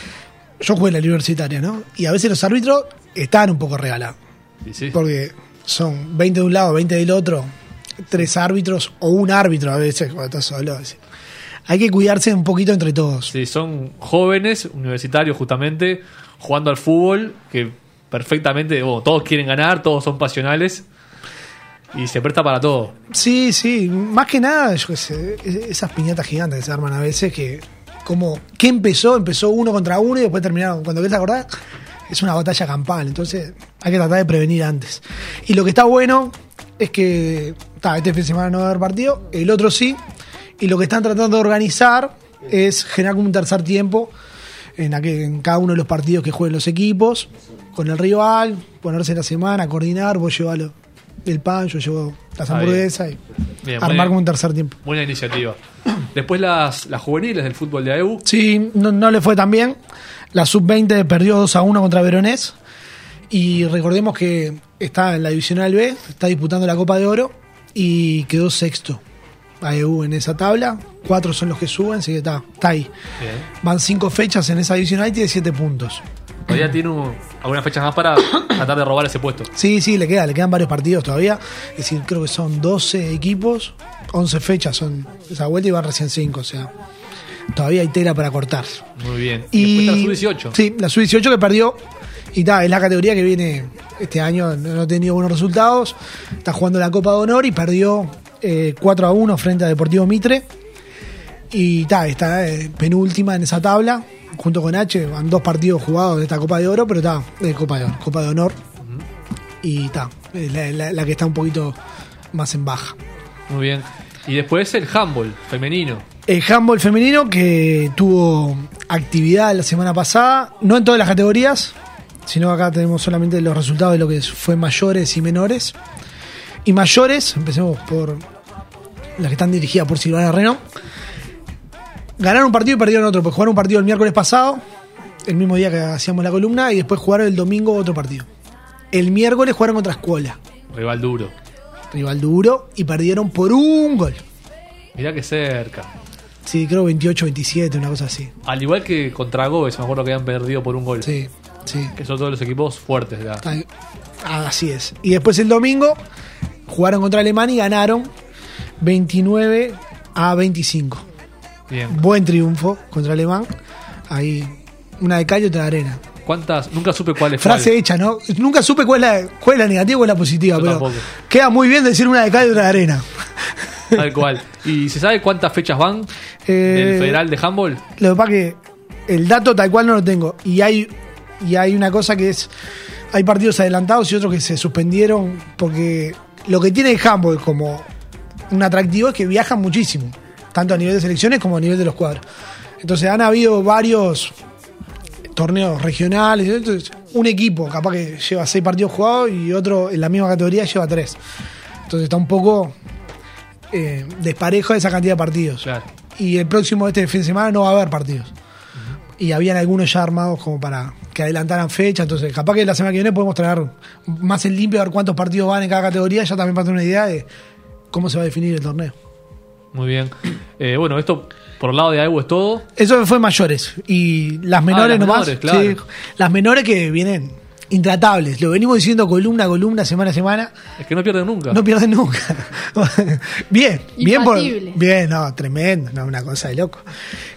yo jugué en la universitaria, ¿no? Y a veces los árbitros están un poco regalados. Sí. Porque son 20 de un lado, 20 del otro, 3 árbitros o un árbitro a veces cuando estás solo. Hay que cuidarse un poquito entre todos. Sí, son jóvenes, universitarios justamente, jugando al fútbol, que perfectamente, todos quieren ganar, todos son pasionales y se presta para todo. Sí, más que nada, yo qué sé, esas piñatas gigantes que se arman a veces, que empezó uno contra uno y después terminaron, cuando querés acordar, es una batalla campal, entonces hay que tratar de prevenir antes. Y lo que está bueno es que este fin de semana no va a haber partido, el otro sí. Y lo que están tratando de organizar es generar como un tercer tiempo en cada uno de los partidos que jueguen los equipos, con el rival, ponerse la semana, coordinar, vos llevas el pan, yo llevo las hamburguesas y armar como un tercer tiempo. Buena iniciativa. Después las juveniles del fútbol de AEU. Sí, no le fue tan bien. La sub-20 perdió 2-1 contra Veronés. Y recordemos que está en la Divisional B, está disputando la Copa de Oro y quedó sexto. AEU en esa tabla, 4 son los que suben, así que está ahí. Bien. Van 5 fechas en esa divisional y tiene 7 puntos. Todavía tiene algunas fechas más para tratar de robar ese puesto. Sí, le quedan varios partidos todavía. Es decir, creo que son 12 equipos, 11 fechas son esa vuelta y van recién 5, o sea, todavía hay tela para cortar. Muy bien. Y después está la sub-18. Sí, la sub-18 que perdió, y es la categoría que viene este año, no ha tenido buenos resultados, está jugando la Copa de Honor y perdió 4-1 frente a Deportivo Mitre. Y está penúltima en esa tabla, junto con H. Van 2 partidos jugados de esta Copa de Oro, pero Copa de Honor. Y la que está un poquito más en baja. Muy bien. Y después el handball femenino. El handball femenino que tuvo actividad la semana pasada, no en todas las categorías, sino acá tenemos solamente los resultados de lo que fue mayores y menores. Y mayores, empecemos por las que están dirigidas por Silvana Reno. Ganaron un partido y perdieron otro, pues jugaron un partido el miércoles pasado, el mismo día que hacíamos la columna, y después jugaron el domingo otro partido. El miércoles jugaron contra Escuola. Rival duro. Y perdieron por un gol. Mirá que cerca. Sí, creo 28-27, una cosa así. Al igual que contra Gómez, me acuerdo que habían perdido por un gol. Sí. Que son todos los equipos fuertes. Así es. Y después el domingo jugaron contra Alemania y ganaron 29-25. Bien. Buen triunfo contra Alemán. Ahí, una de cal y otra de arena. ¿Cuántas? Nunca supe cuál es Frase cuál. hecha, ¿no? Nunca supe cuál es la negativa o cuál es la positiva, Yo pero tampoco. queda muy bien decir una de cal y otra de arena. Tal cual. ¿Y se sabe cuántas fechas van del Federal de Handball? Lo que pasa que el dato tal cual no lo tengo. Y hay una cosa que es... Hay partidos adelantados y otros que se suspendieron porque lo que tiene el handball como un atractivo es que viajan muchísimo. Tanto a nivel de selecciones como a nivel de los cuadros. Entonces han habido varios torneos regionales. Entonces, un equipo capaz que lleva 6 partidos jugados y otro en la misma categoría lleva 3. Entonces está un poco desparejo esa cantidad de partidos. Claro. Y el próximo fin de semana no va a haber partidos. Y habían algunos ya armados como para que adelantaran fecha. Entonces capaz que la semana que viene podemos traer más en limpio a ver cuántos partidos van en cada categoría. Ya también para tener una idea de cómo se va a definir el torneo. Muy bien. Bueno, esto por el lado de AEBU es todo. Eso fue mayores. Y las menores las nomás. menores, claro. Sí, las menores que vienen intratables. Lo venimos diciendo columna a columna, semana a semana. Es que no pierden nunca. No pierden nunca. bien. Imbatible. Bien, no, tremendo. No, una cosa de loco.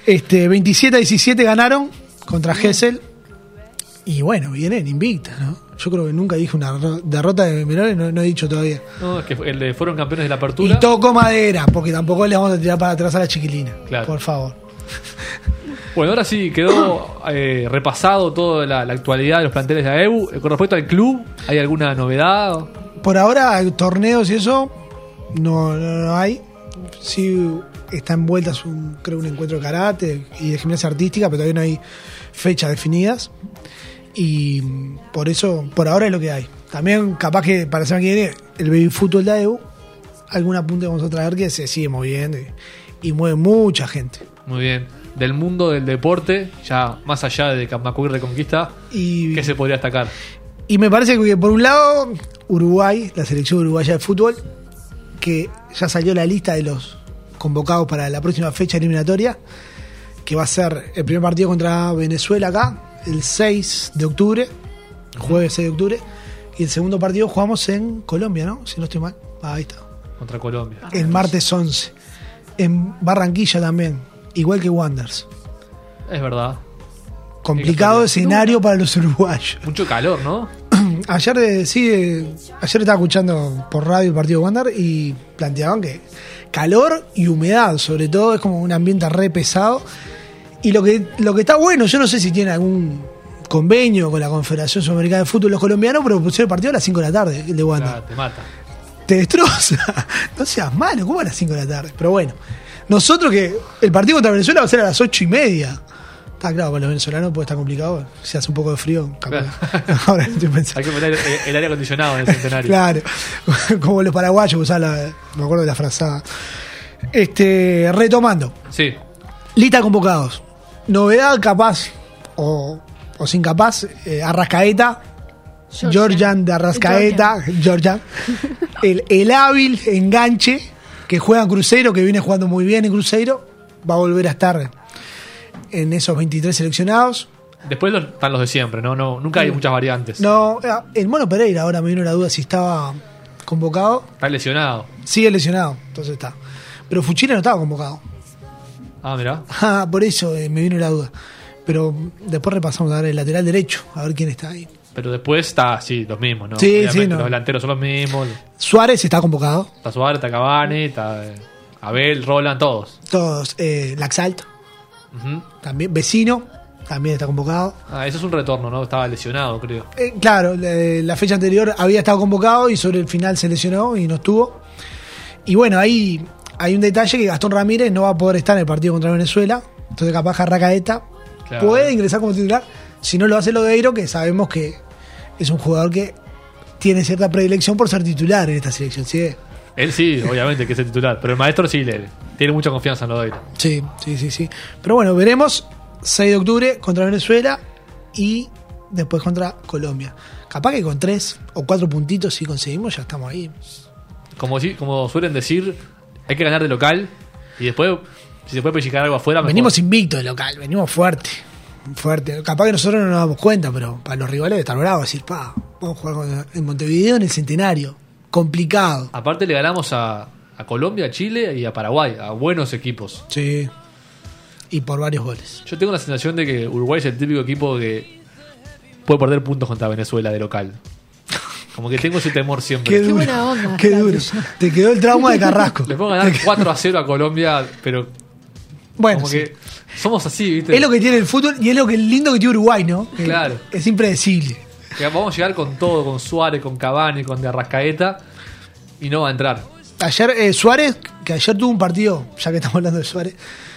27-17 ganaron contra Gesell. Y bueno, vienen invictas, ¿no? Yo creo que nunca dije una derrota de menores, no he dicho todavía. No, es que fueron campeones de la apertura. Y toco madera, porque tampoco le vamos a tirar para atrás a la chiquilina. Claro. Por favor. Bueno, ahora sí quedó repasado toda la actualidad de los planteles de AEBU. Con respecto al club, ¿hay alguna novedad? Por ahora, torneos y eso, no hay. Sí está en vueltas creo un encuentro de karate y de gimnasia artística, pero todavía no hay fechas definidas. Y por eso, por ahora es lo que hay. También, capaz que para la semana que viene, el baby fútbol de AEBU, algún apunte vamos a traer que se sigue moviendo y mueve mucha gente. Muy bien. Del mundo del deporte, ya más allá de Camacuy Reconquista, ¿qué se podría destacar? Y me parece que por un lado, Uruguay, la selección uruguaya de fútbol, que ya salió la lista de los convocados para la próxima fecha eliminatoria, que va a ser el primer partido contra Venezuela acá, el 6 de octubre, jueves 6 de octubre, y el segundo partido jugamos en Colombia, ¿no? Si no estoy mal. Ahí está. Contra Colombia. El martes 11. En Barranquilla también, igual que Wanderers. Es verdad. Complicado escenario para los uruguayos. Mucho calor, ¿no? Ayer estaba escuchando por radio el partido de Wander y planteaban que calor y humedad, sobre todo, es como un ambiente re pesado. Y lo que está bueno, yo no sé si tiene algún convenio con la Confederación Sudamericana de Fútbol los colombianos, pero pusieron el partido a las 5 de la tarde, el de Wander. Te mata. Te destroza. No seas malo, ¿cómo a las 5 de la tarde? Pero bueno, nosotros que el partido contra Venezuela va a ser a las 8:30. Está claro, con los venezolanos puede estar complicado. Si hace un poco de frío, capaz. Ahora estoy pensando. Hay que meter el aire acondicionado en el centenario. Claro, como los paraguayos que usaban me acuerdo de la frazada. Retomando. Sí. Lista de convocados. Novedad capaz, o sin capaz, Arrascaeta. Georgian de Arrascaeta. Georgian. El hábil enganche que juega en Cruzeiro, que viene jugando muy bien en Cruzeiro, va a volver a estar en esos 23 seleccionados. Después están los de siempre, ¿no? Nunca hay muchas variantes. No, el Mono Pereira ahora me vino la duda si estaba convocado. Está lesionado. Sigue lesionado, entonces está. Pero Fuchile no estaba convocado. Ah, mirá. Por eso me vino la duda. Pero después repasamos a ver el lateral derecho, a ver quién está ahí. Pero después está, sí, los mismos, ¿no? Sí, obviamente, sí, no. Los delanteros son los mismos. Suárez está convocado. Está Suárez, está Cavani, está Abel, Roland, todos. Todos. Laxalt. Uh-huh. También. Vecino. También está convocado. Eso es un retorno, ¿no? Estaba lesionado, creo. Claro, la fecha anterior había estado convocado y sobre el final se lesionó y no estuvo. Y bueno, ahí hay un detalle que Gastón Ramírez no va a poder estar en el partido contra Venezuela. Entonces capaz Arrascaeta puede ingresar como titular. Si no lo hace Lodeiro, que sabemos que es un jugador que tiene cierta predilección por ser titular en esta selección. ¿Sí? Él sí, obviamente, que es el titular. Pero el maestro sí tiene mucha confianza en Lodeiro. Sí. Pero bueno, veremos 6 de octubre contra Venezuela y después contra Colombia. Capaz que con 3 o 4 puntitos, si conseguimos, ya estamos ahí. Como suelen decir, hay que ganar de local y después, si se puede pellizcar algo afuera, mejor. Venimos invictos de local, venimos fuerte. Capaz que nosotros no nos damos cuenta, pero para los rivales está bravo decir, vamos a jugar en Montevideo en el Centenario. Complicado. Aparte le ganamos a Colombia, a Chile y a Paraguay, a buenos equipos. Sí. Y por varios goles. Yo tengo la sensación de que Uruguay es el típico equipo que puede perder puntos contra Venezuela de local. Como que tengo ese temor siempre. Qué buena onda. Qué duro. Te quedó el trauma de Carrasco. Le puedo ganar 4-0 a Colombia, pero bueno, como sí. que somos así, ¿viste? Es lo que tiene el fútbol y es lo que lindo que tiene Uruguay, ¿no? Claro. Es impredecible. Que vamos a llegar con todo, con Suárez, con Cavani, con De Arrascaeta, y no va a entrar. Ayer Suárez, que ayer tuvo un partido, ya que estamos hablando de Suárez,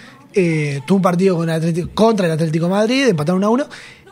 tuvo un partido contra el Atlético de Madrid, empataron 1-1.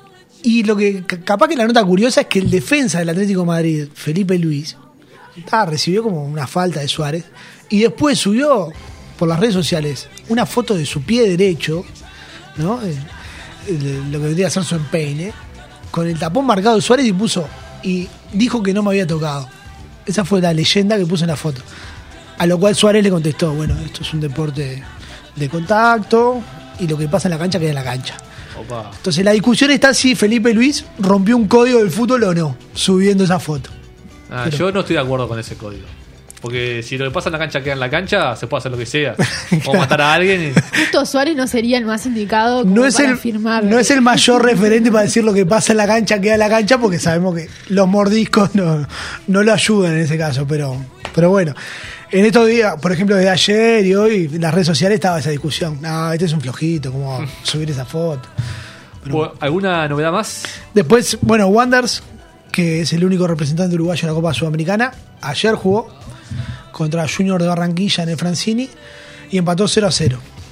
Y lo que capaz que la nota curiosa es que el defensa del Atlético de Madrid, Felipe Luis, recibió como una falta de Suárez y después subió por las redes sociales una foto de su pie derecho, ¿no? Lo que vendría a ser su empeine, con el tapón marcado de Suárez y dijo que no me había tocado. Esa fue la leyenda que puso en la foto. A lo cual Suárez le contestó, bueno, esto es un deporte de contacto y lo que pasa en la cancha queda en la cancha. Opa. Entonces la discusión está si Felipe Luis rompió un código del fútbol o no, subiendo esa foto. Yo no estoy de acuerdo con ese código. Porque si lo que pasa en la cancha queda en la cancha, se puede hacer lo que sea. O matar a alguien. Justo Suárez no sería el más indicado como para afirmar. No es el mayor referente para decir lo que pasa en la cancha queda en la cancha, porque sabemos que los mordiscos no lo ayudan en ese caso. Pero bueno, en estos días, por ejemplo, desde ayer y hoy, en las redes sociales estaba esa discusión. No, este es un flojito, ¿cómo subir esa foto? Pero, ¿alguna novedad más? Después, bueno, Wanderers, que es el único representante uruguayo en la Copa Sudamericana, ayer jugó contra Junior de Barranquilla en el Francini y empató 0-0.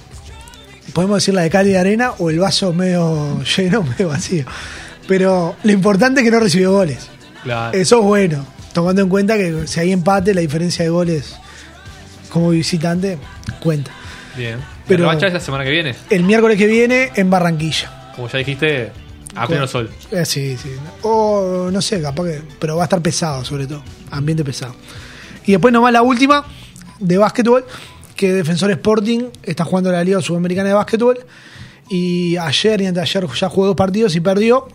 Podemos decir la de Cali de arena o el vaso medio lleno, medio vacío. Pero lo importante es que no recibió goles. Claro. Eso es bueno, tomando en cuenta que si hay empate, la diferencia de goles como visitante cuenta. Bien. Pero ¿La revancha es la semana que viene? El miércoles que viene en Barranquilla. Como ya dijiste, a pleno sol. Sí. O no sé, capaz que. Pero va a estar pesado, sobre todo. Ambiente pesado. Y después nomás la última de básquetbol, que Defensor Sporting está jugando la Liga Sudamericana de Básquetbol. Y ayer y anteayer ya jugó 2 partidos y perdió.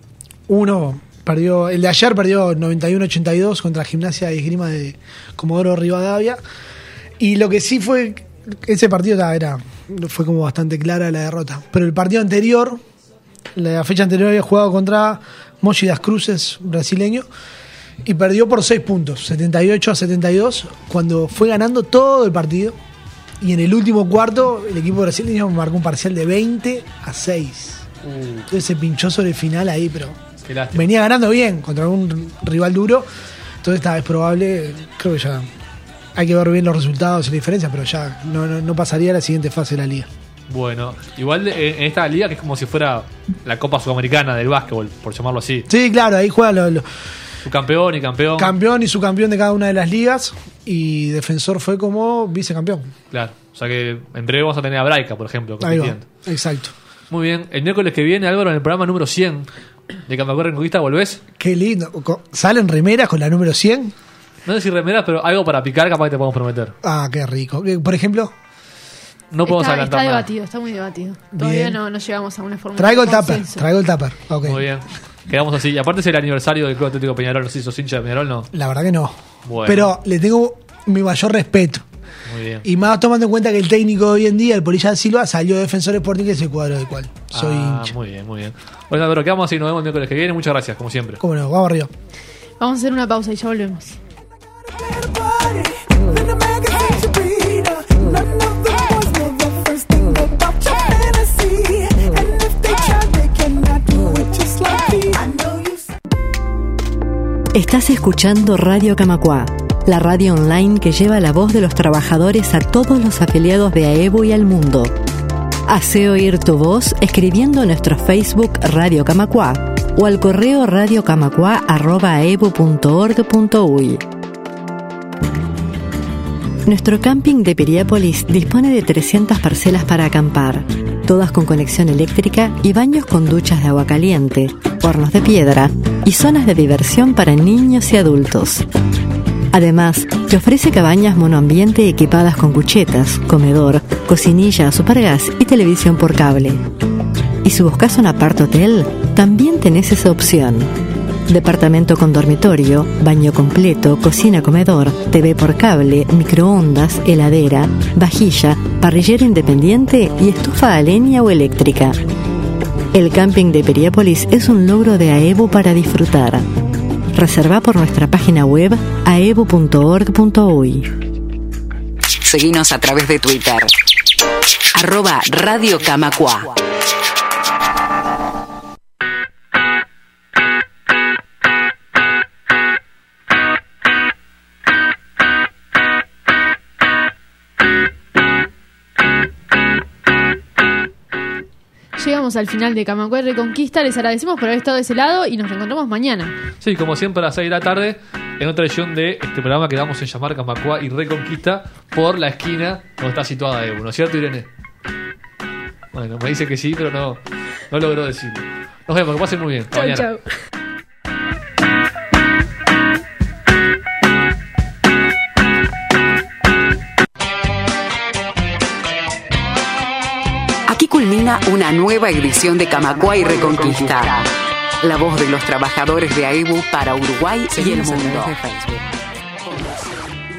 El de ayer perdió 91-82 contra Gimnasia y Esgrima de Comodoro Rivadavia. Y lo que sí fue. Ese partido fue como bastante clara la derrota. Pero el partido anterior, la fecha anterior, había jugado contra Mogi das Cruzes, brasileño, y perdió por 6 puntos, 78-72, cuando fue ganando todo el partido. Y en el último cuarto, el equipo brasileño marcó un parcial de 20-6. Entonces se pinchó sobre el final ahí, pero venía ganando bien contra un rival duro. Entonces esta vez probable, creo que ya hay que ver bien los resultados y la diferencia, pero ya no pasaría a la siguiente fase de la liga. Bueno, igual en esta liga que es como si fuera la Copa Sudamericana del básquetbol, por llamarlo así. Sí, claro, ahí juegan su campeón y campeón. Campeón y subcampeón de cada una de las ligas, y Defensor fue como vicecampeón. Claro, o sea que en breve vamos a tener a Braica, por ejemplo, compitiendo. Ahí va, exacto. Muy bien, el miércoles que viene, Álvaro, en el programa número 100 de Camacuá Reconquista, ¿volvés? Qué lindo. ¿Salen remeras con la número 100? No sé si remeras, pero algo para picar capaz que te podemos prometer. Ah, qué rico. Por ejemplo... No podemos adelantar Está nada. debatido, está muy debatido. Todavía no llegamos a una forma. Traigo el tupper. Okay. Muy bien. Quedamos así. Y aparte es el aniversario del Club Atlético Peñarol. No sé si sos hincha de Peñarol, ¿no? La verdad que no. Bueno. Pero le tengo mi mayor respeto. Muy bien. Y más tomando en cuenta que el técnico de hoy en día, el Polilla Silva, salió de Defensor Sporting, que es el cuadro del cual soy hincha. Muy bien, muy bien. Bueno, pero quedamos así. Nos vemos el miércoles que viene. Muchas gracias, como siempre. Cómo no, vamos arriba. Vamos a hacer una pausa y ya volvemos. Estás escuchando Radio Camacuá, la radio online que lleva la voz de los trabajadores a todos los afiliados de AEBU y al mundo. Hace oír tu voz escribiendo a nuestro Facebook Radio Camacuá o al correo radiocamacuá@aebu.org.uy. Nuestro camping de Piriápolis dispone de 300 parcelas para acampar, todas con conexión eléctrica y baños con duchas de agua caliente, hornos de piedra y zonas de diversión para niños y adultos. Además, te ofrece cabañas monoambiente equipadas con cuchetas, comedor, cocinilla, supergas y televisión por cable. Y si buscas un apart hotel, también tenés esa opción. Departamento con dormitorio, baño completo, cocina, comedor, TV por cable, microondas, heladera, vajilla, parrillera independiente y estufa a leña o eléctrica. El camping de Piriápolis es un logro de AEBU para disfrutar. Reserva por nuestra página web aebu.org.uy. Seguinos a través de Twitter. @Radio Camacua. Llegamos al final de Camacua y Reconquista. Les agradecemos por haber estado de ese lado y nos reencontramos mañana. Sí, como siempre a las 6 de la tarde, en otra edición de este programa que vamos a llamar Camacua y Reconquista, por la esquina donde está situada EBU, ¿no es cierto, Irene? Bueno, me dice que sí, pero no logró decirlo. Nos vemos, que pasen muy bien. Chau, chau. Aquí culmina una nueva edición de Camacua y Reconquista. La voz de los trabajadores de AEBU para Uruguay y el mundo.